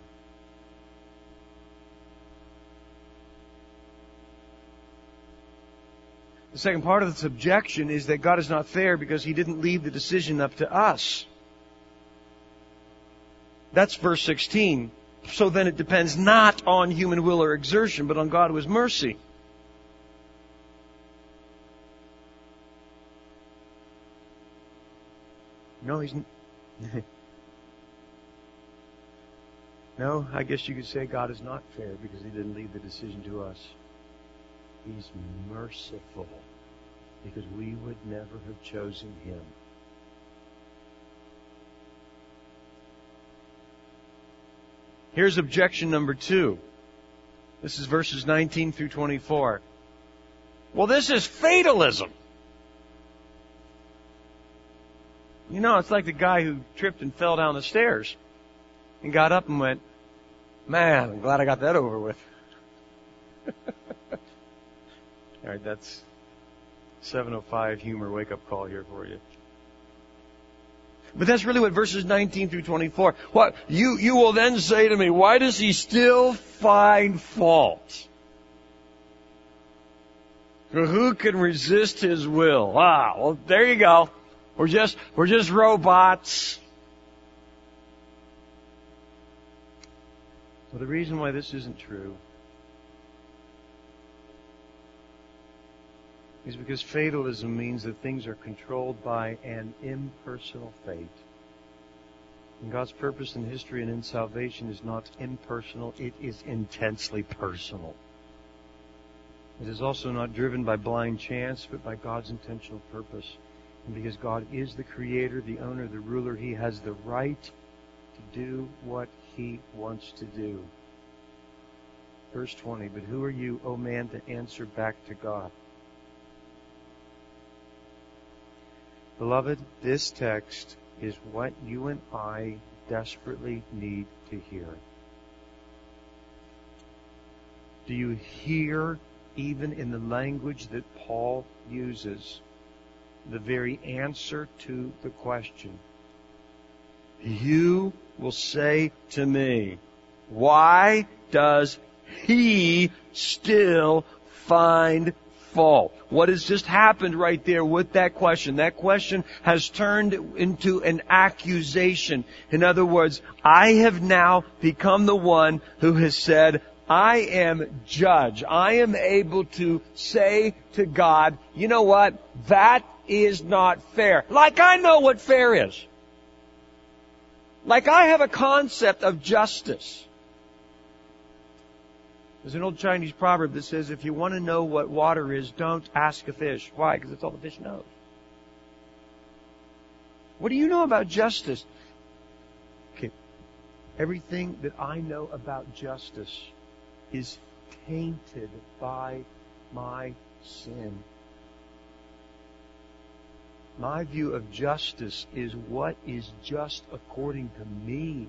The second part of this objection is that God is not fair because He didn't leave the decision up to us. That's verse 16. So then it depends not on human will or exertion, but on God who is mercy. No, He's... No, I guess you could say God is not fair because He didn't leave the decision to us. He's merciful because we would never have chosen Him. Here's objection number 2. This is verses 19 through 24. Well, this is fatalism. You know, it's like the guy who tripped and fell down the stairs and got up and went, man, I'm glad I got that over with. All right, that's 7:05 humor wake-up call here for you. But that's really what verses 19 through 24. What you will then say to me, why does He still find fault? Who can resist His will? Well, there you go. We're just robots. Well, the reason why this isn't true is because fatalism means that things are controlled by an impersonal fate. And God's purpose in history and in salvation is not impersonal, it is intensely personal. It is also not driven by blind chance, but by God's intentional purpose. And because God is the Creator, the owner, the ruler, He has the right to do what He wants to do. Verse 20, but who are you, O man, to answer back to God? Beloved, this text is what you and I desperately need to hear. Do you hear, even in the language that Paul uses, the very answer to the question? You will say to me, why does He still find fault? What has just happened right there with that question? That question has turned into an accusation. In other words, I have now become the one who has said, I am judge. I am able to say to God, you know what? That is not fair. Like I know what fair is. Like I have a concept of justice. There's an old Chinese proverb that says, if you want to know what water is, don't ask a fish. Why? Because that's all the fish knows. What do you know about justice? Okay. Everything that I know about justice is tainted by my sin. My view of justice is what is just according to me.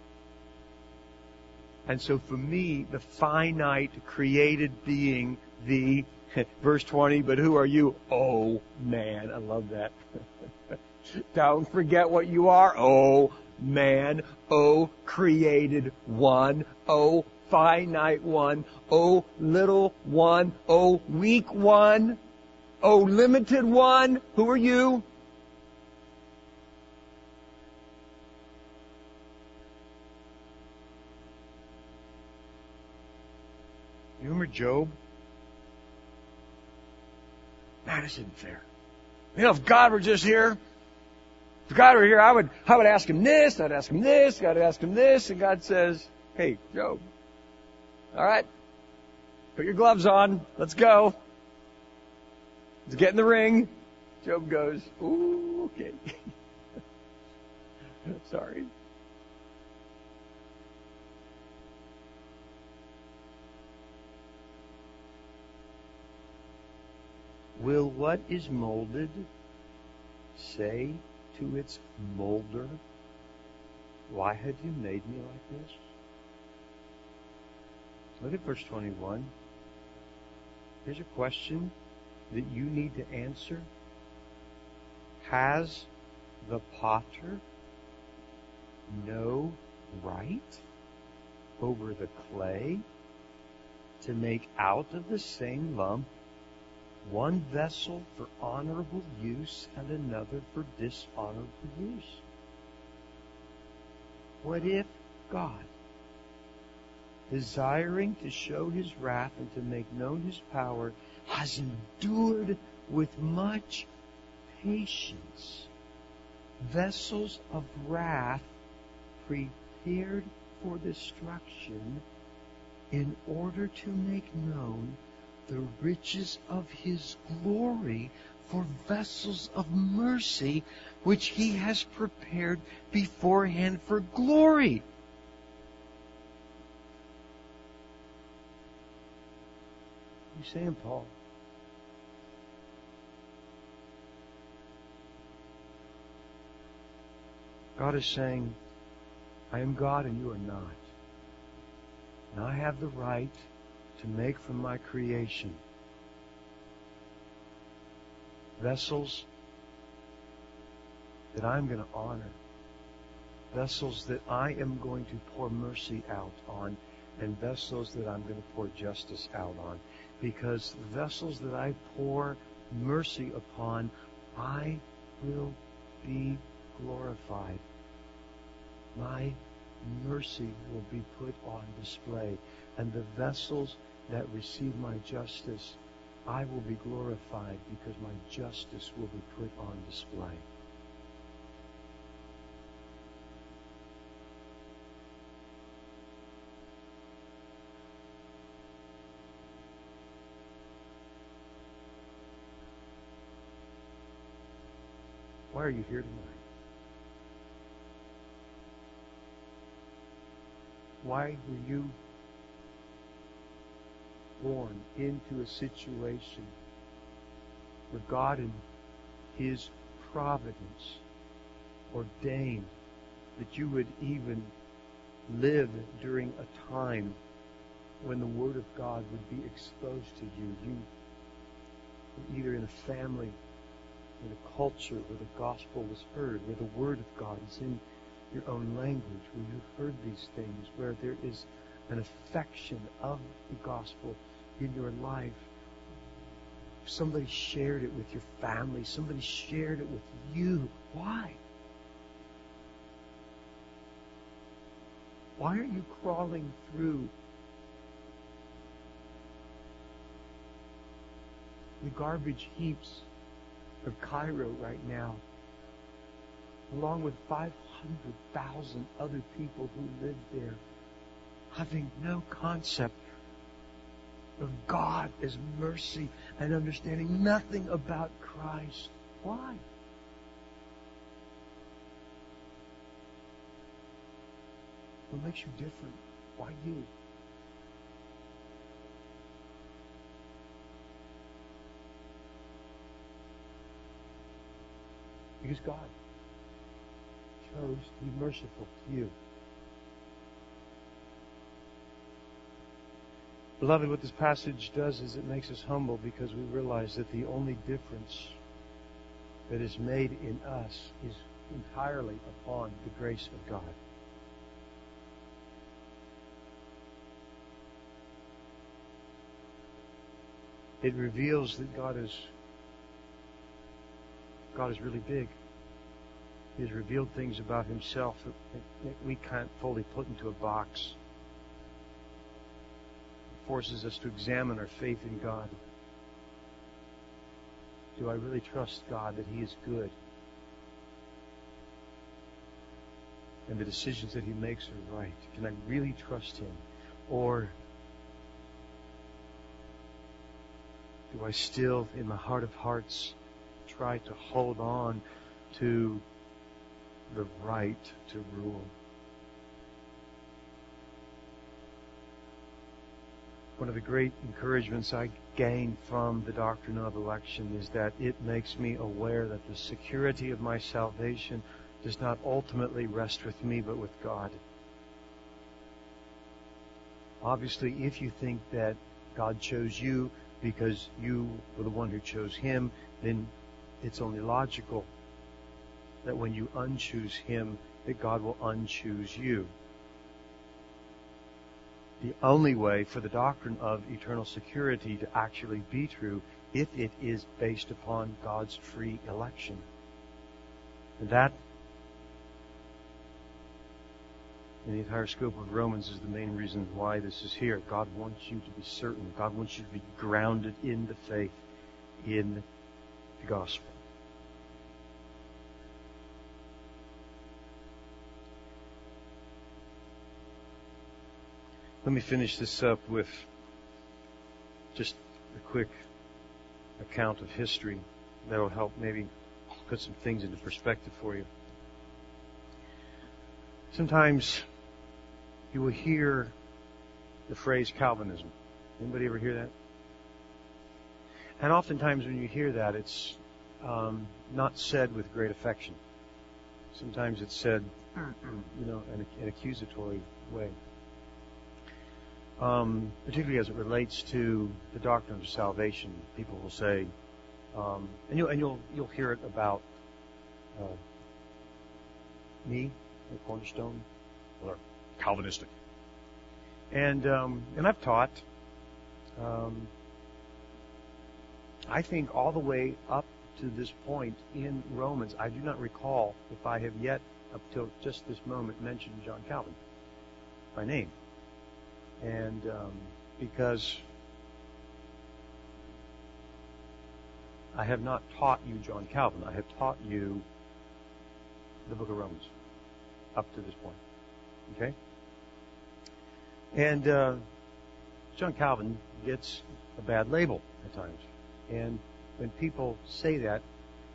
And so for me, the finite created being, verse 20, but who are you? Oh, man. I love that. Don't forget what you are. Oh, man. Oh, created one. Oh, finite one. Oh, little one. Oh, weak one. Oh, limited one. Who are you? You remember Job? Man, this isn't fair. You know, if God were just here, if God were here, I would ask him this, I'd ask him this, I'd ask him this, and God says, hey, Job, all right, put your gloves on, let's go. Let's get in the ring. Job goes, ooh, okay. Sorry. Will what is molded say to its molder, why have you made me like this? Look at verse 21. Here's a question that you need to answer. Has the potter no right over the clay to make out of the same lump one vessel for honorable use and another for dishonorable use? What if God, desiring to show his wrath and to make known his power, has endured with much patience vessels of wrath prepared for destruction, in order to make known the riches of his glory for vessels of mercy, which he has prepared beforehand for glory? What are you saying, Paul? God is saying, I am God and you are not. And I have the right to make from my creation vessels that I'm going to honor, vessels that I am going to pour mercy out on, and vessels that I'm going to pour justice out on. Because the vessels that I pour mercy upon, I will be glorified. My mercy will be put on display. And the vessels that receive my justice, I will be glorified because my justice will be put on display. Why are you here tonight? Why were you born into a situation where God in his providence ordained that you would even live during a time when the Word of God would be exposed to you? You were either in a family, in a culture where the gospel was heard, where the Word of God is in your own language, where you've heard these things, where there is an affection of the gospel in your life. Somebody shared it with your family. Somebody shared it with you. Why? Why are you crawling through the garbage heaps of Cairo right now, along with 500 100,000 other people who lived there, having no concept of God as mercy and understanding nothing about Christ. Why? What makes you different? Why you? Because God chose to be merciful to you. Beloved, what this passage does is it makes us humble because we realize that the only difference that is made in us is entirely upon the grace of God. It reveals that God is really big. He has revealed things about Himself that we can't fully put into a box. It forces us to examine our faith in God. Do I really trust God that He is good? And the decisions that He makes are right? Can I really trust Him? Or do I still, in the heart of hearts, try to hold on to the right to rule? One of the great encouragements I gain from the doctrine of election is that it makes me aware that the security of my salvation does not ultimately rest with me, but with God. Obviously, if you think that God chose you because you were the one who chose Him, then it's only logical that when you unchoose Him, that God will unchoose you. The only way for the doctrine of eternal security to actually be true if it is based upon God's free election. And that, in the entire scope of Romans, is the main reason why this is here. God wants you to be certain. God wants you to be grounded in the faith, in the gospel. Let me finish this up with just a quick account of history that will help maybe put some things into perspective for you. Sometimes you will hear the phrase Calvinism. Anybody ever hear that? And oftentimes when you hear that, it's not said with great affection. Sometimes it's said, in an accusatory way. Particularly as it relates to the doctrine of salvation, people will say, and you'll hear it about me, at Cornerstone, or Calvinistic, and I've taught. I think all the way up to this point in Romans, I do not recall if I have yet, up till just this moment, mentioned John Calvin by name. And because I have not taught you John Calvin, I have taught you the book of Romans up to this point. Okay? And John Calvin gets a bad label at times. And when people say that,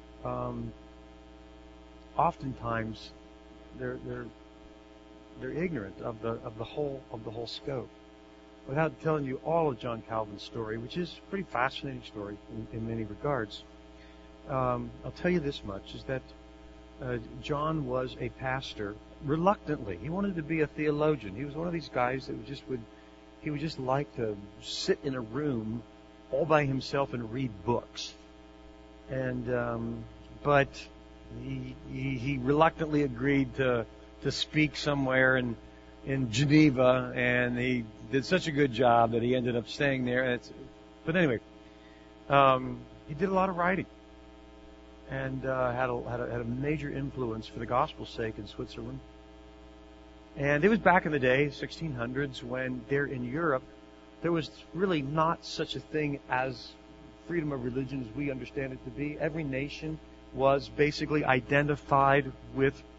oftentimes they're ignorant of the whole scope. Without telling you all of John Calvin's story, which is a pretty fascinating story in many regards, I'll tell you this much, is that John was a pastor reluctantly. He wanted to be a theologian. He was one of these guys that he would just like to sit in a room all by himself and read books. And but he reluctantly agreed to speak somewhere in Geneva, and he did such a good job that he ended up staying there. But anyway, he did a lot of writing, and had a major influence for the gospel's sake in Switzerland. And it was back in the day, 1600s, when there in Europe, there was really not such a thing as freedom of religion as we understand it to be. Every nation was basically identified with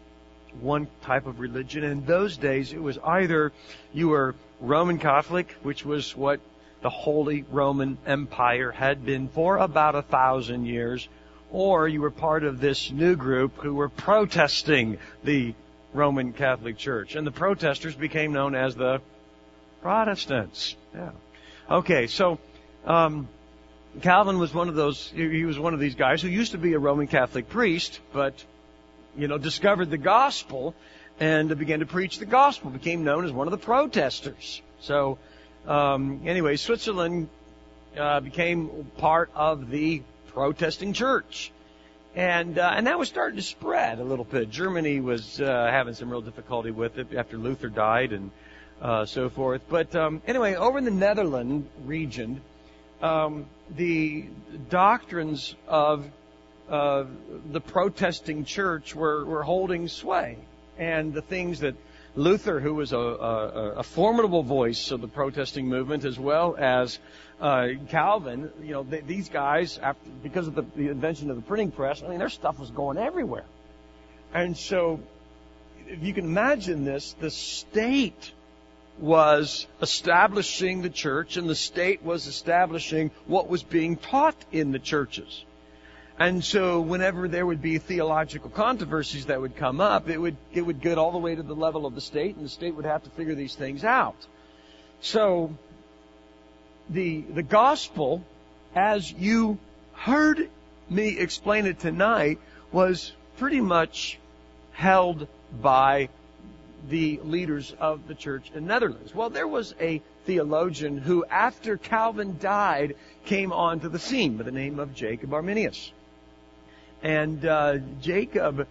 one type of religion. And in those days, it was either you were Roman Catholic, which was what the Holy Roman Empire had been for about 1,000 years, or you were part of this new group who were protesting the Roman Catholic Church. And the protesters became known as the Protestants. Yeah. Okay, so Calvin was one of those, he was one of these guys who used to be a Roman Catholic priest, but, discovered the gospel and began to preach the gospel, became known as one of the protesters. So, anyway, Switzerland became part of the protesting church. And that was starting to spread a little bit. Germany was having some real difficulty with it after Luther died and so forth. But anyway, over in the Netherlands region, the doctrines of the protesting church were holding sway. And the things that Luther, who was a formidable voice of the protesting movement, as well as Calvin, these guys, because of the invention of the printing press, their stuff was going everywhere. And so, if you can imagine this, the state was establishing the church, and the state was establishing what was being taught in the churches. And so whenever there would be theological controversies that would come up, it would get all the way to the level of the state, and the state would have to figure these things out. So the gospel, as you heard me explain it tonight, was pretty much held by the leaders of the church in the Netherlands. Well, there was a theologian who, after Calvin died, came onto the scene by the name of Jacob Arminius. And Jacob,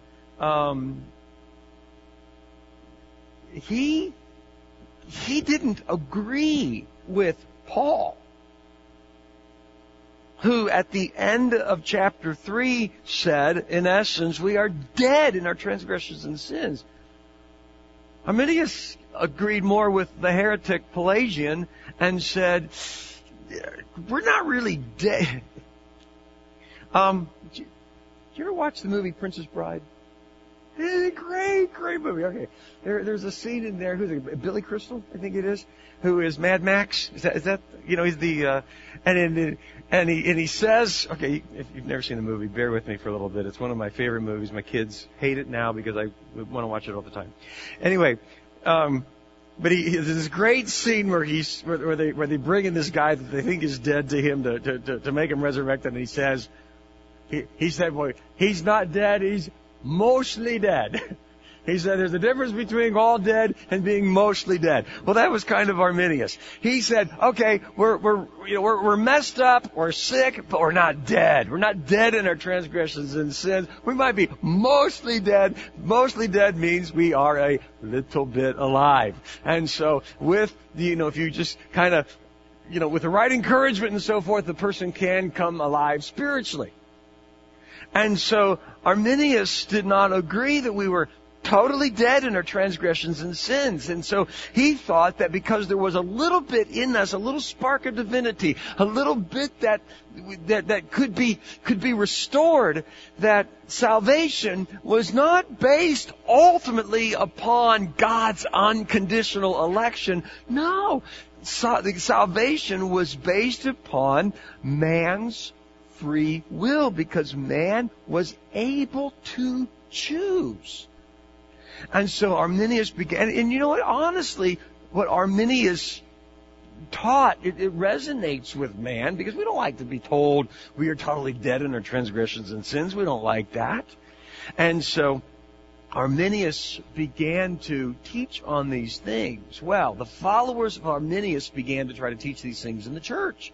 he didn't agree with Paul, who at the end of chapter 3 said, in essence, we are dead in our transgressions and sins. Arminius agreed more with the heretic Pelagian and said, we're not really dead. Did you ever watch the movie Princess Bride? It's a great movie. Okay. There's a scene in there, who's it? Billy Crystal, I think it is, who is Mad Max. Is that he's the, and he says, okay, if you've never seen the movie, bear with me for a little bit. It's one of my favorite movies. My kids hate it now because I want to watch it all the time. Anyway, but there's this great scene where they bring in this guy that they think is dead to him to make him resurrected, and he says, he said, boy, he's not dead, he's mostly dead. He said there's a difference between all dead and being mostly dead. Well, that was kind of Arminius. He said, okay, we're messed up, we're sick, but we're not dead. We're not dead in our transgressions and sins. We might be mostly dead. Mostly dead means we are a little bit alive. And so with if you just kind of, with the right encouragement and so forth, the person can come alive spiritually. And so Arminius did not agree that we were totally dead in our transgressions and sins. And so he thought that because there was a little bit in us, a little spark of divinity, a little bit that could be restored, that salvation was not based ultimately upon God's unconditional election. No, the salvation was based upon man's free will, because man was able to choose. And so Arminius began, and you know what, honestly, what Arminius taught, it resonates with man, because we don't like to be told we are totally dead in our transgressions and sins. We don't like that. And so Arminius began to teach on these things. Well, the followers of Arminius began to try to teach these things in the church.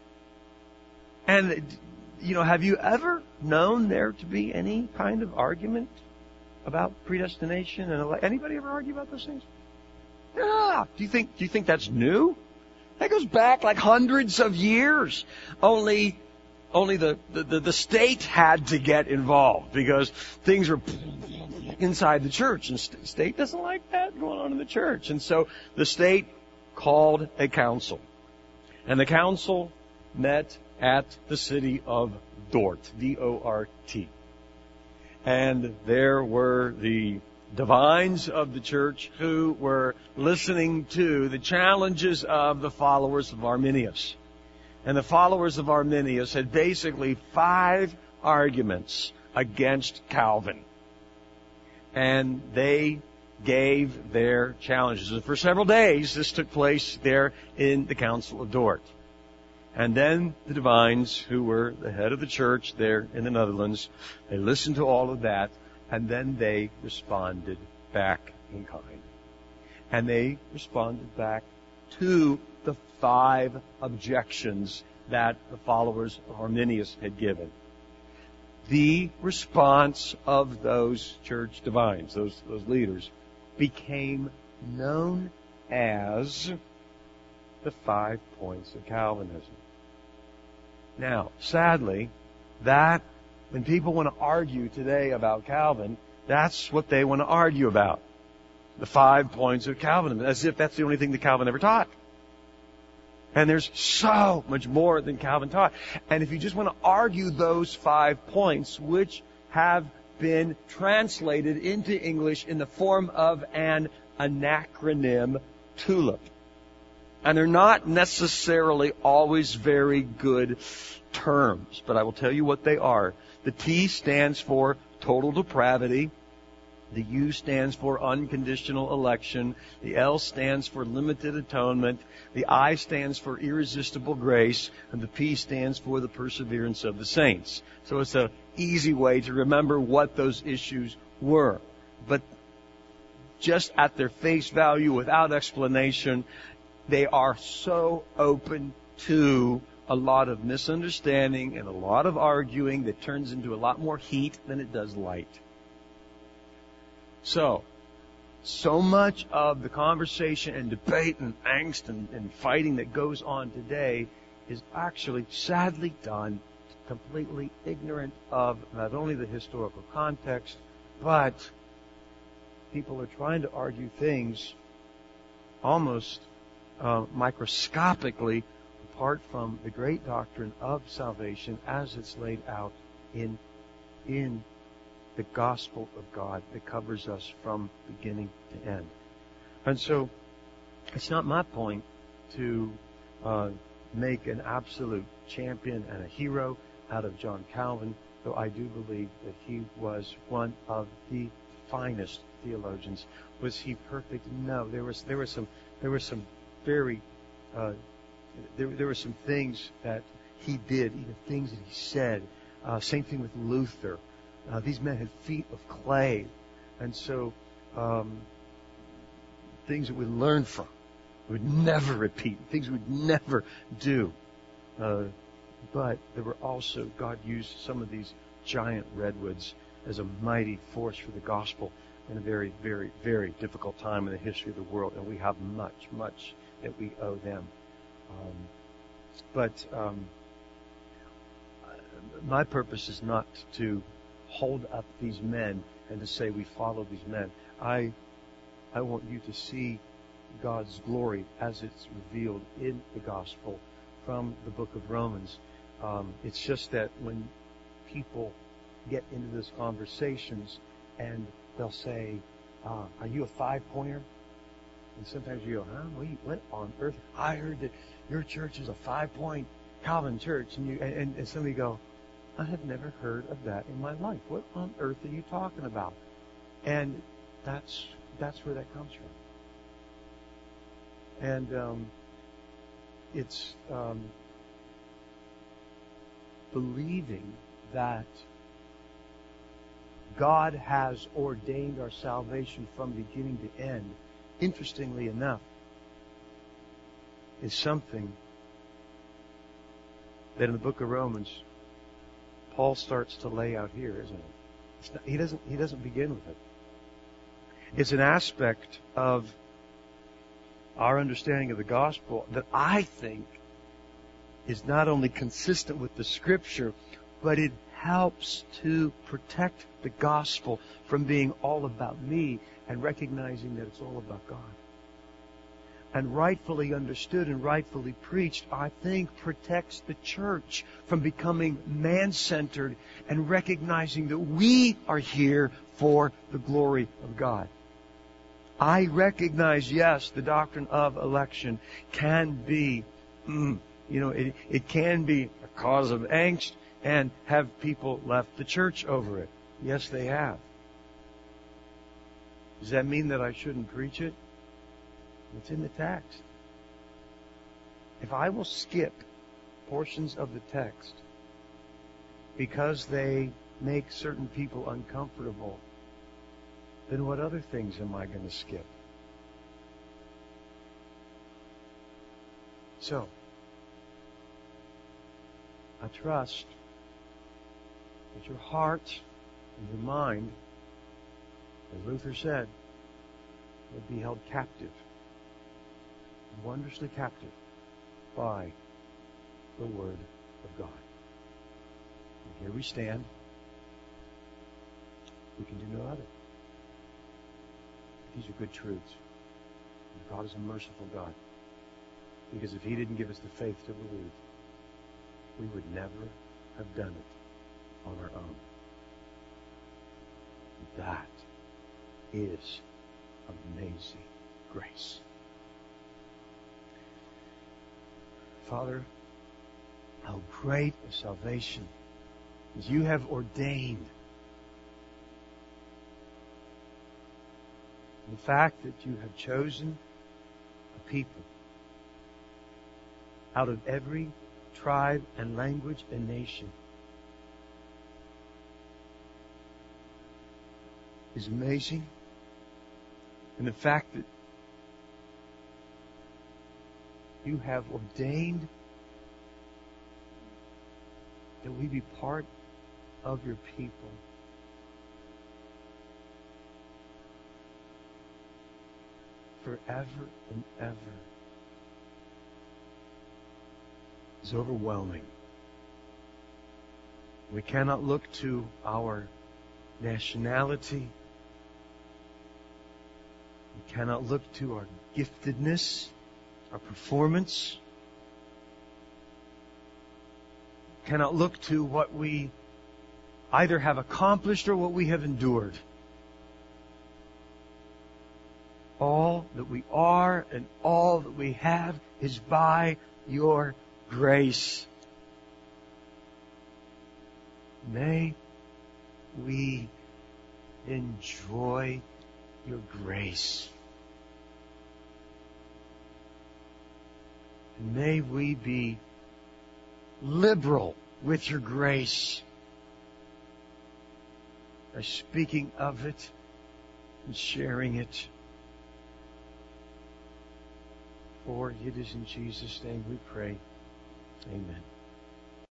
And have you ever known there to be any kind of argument about predestination and anybody ever argue about those things? Yeah. Do you think that's new? That goes back like hundreds of years. Only the state had to get involved because things were inside the church, and the state doesn't like that going on in the church. And so the state called a council, and the council met at the city of Dort, D-O-R-T. And there were the divines of the church who were listening to the challenges of the followers of Arminius. And the followers of Arminius had basically 5 arguments against Calvin. And they gave their challenges. And for several days, this took place there in the Council of Dort. And then the divines, who were the head of the church there in the Netherlands, they listened to all of that, and then they responded back in kind. And they responded back to the 5 objections that the followers of Arminius had given. The response of those church divines, those leaders, became known as the 5 points of Calvinism. Now, sadly, that when people want to argue today about Calvin, that's what they want to argue about. The 5 points of Calvinism, as if that's the only thing that Calvin ever taught. And there's so much more than Calvin taught. And if you just want to argue those 5 points, which have been translated into English in the form of an acronym, TULIP. And they're not necessarily always very good terms, but I will tell you what they are. The T stands for total depravity. The U stands for unconditional election. The L stands for limited atonement. The I stands for irresistible grace. And the P stands for the perseverance of the saints. So it's an easy way to remember what those issues were. But just at their face value, without explanation, they are so open to a lot of misunderstanding and a lot of arguing that turns into a lot more heat than it does light. So much of the conversation and debate and angst and fighting that goes on today is actually sadly done completely ignorant of not only the historical context, but people are trying to argue things almost microscopically apart from the great doctrine of salvation as it's laid out in the gospel of God that covers us from beginning to end. And so it's not my point to make an absolute champion and a hero out of John Calvin, though I do believe that he was one of the finest theologians. Was he perfect? No. There were some things that he did, even things that he said. Same thing with Luther. These men had feet of clay, and so things that we learn from, we would never repeat, things we would never do. But there were also, God used some of these giant redwoods as a mighty force for the gospel in a very, very, very difficult time in the history of the world, and we have much, much that we owe them. But my purpose is not to hold up these men and to say we follow these men. I want you to see God's glory as it's revealed in the gospel from the book of Romans. It's just that when people get into these conversations and they'll say, are you a 5-pointer? And sometimes you go, what on earth? I heard that your church is a 5-point Calvin church. And somebody go, I have never heard of that in my life. What on earth are you talking about? And that's where that comes from. And it's believing that God has ordained our salvation from beginning to end, interestingly enough, is something that in the book of Romans, Paul starts to lay out here, isn't it? It's not, he doesn't begin with it. It's an aspect of our understanding of the gospel that I think is not only consistent with the Scripture, but it helps to protect the gospel from being all about me and recognizing that it's all about God. and rightfully understood and rightfully preached, I think protects the church from becoming man-centered and recognizing that we are here for the glory of God. I recognize, yes, the doctrine of election can be, it can be a cause of angst and have people left the church over it. Yes, they have. Does that mean that I shouldn't preach it? It's in the text. If I will skip portions of the text because they make certain people uncomfortable, then what other things am I going to skip? So, I trust that your heart and your mind, as Luther said, would be held captive, wondrously captive, by the Word of God. And here we stand. We can do no other. These are good truths. And God is a merciful God. Because if He didn't give us the faith to believe, we would never have done it on our own. That is amazing grace. Father, how great a salvation is You have ordained. The fact that You have chosen a people out of every tribe and language and nation is amazing. And the fact that You have ordained that we be part of Your people forever and ever is overwhelming. We cannot look to our nationality. We cannot look to our giftedness, our performance. We cannot look to what we either have accomplished or what we have endured. All that we are and all that we have is by Your grace. May we enjoy Your grace. And may we be liberal with Your grace by speaking of it and sharing it. For it is in Jesus' name we pray. Amen.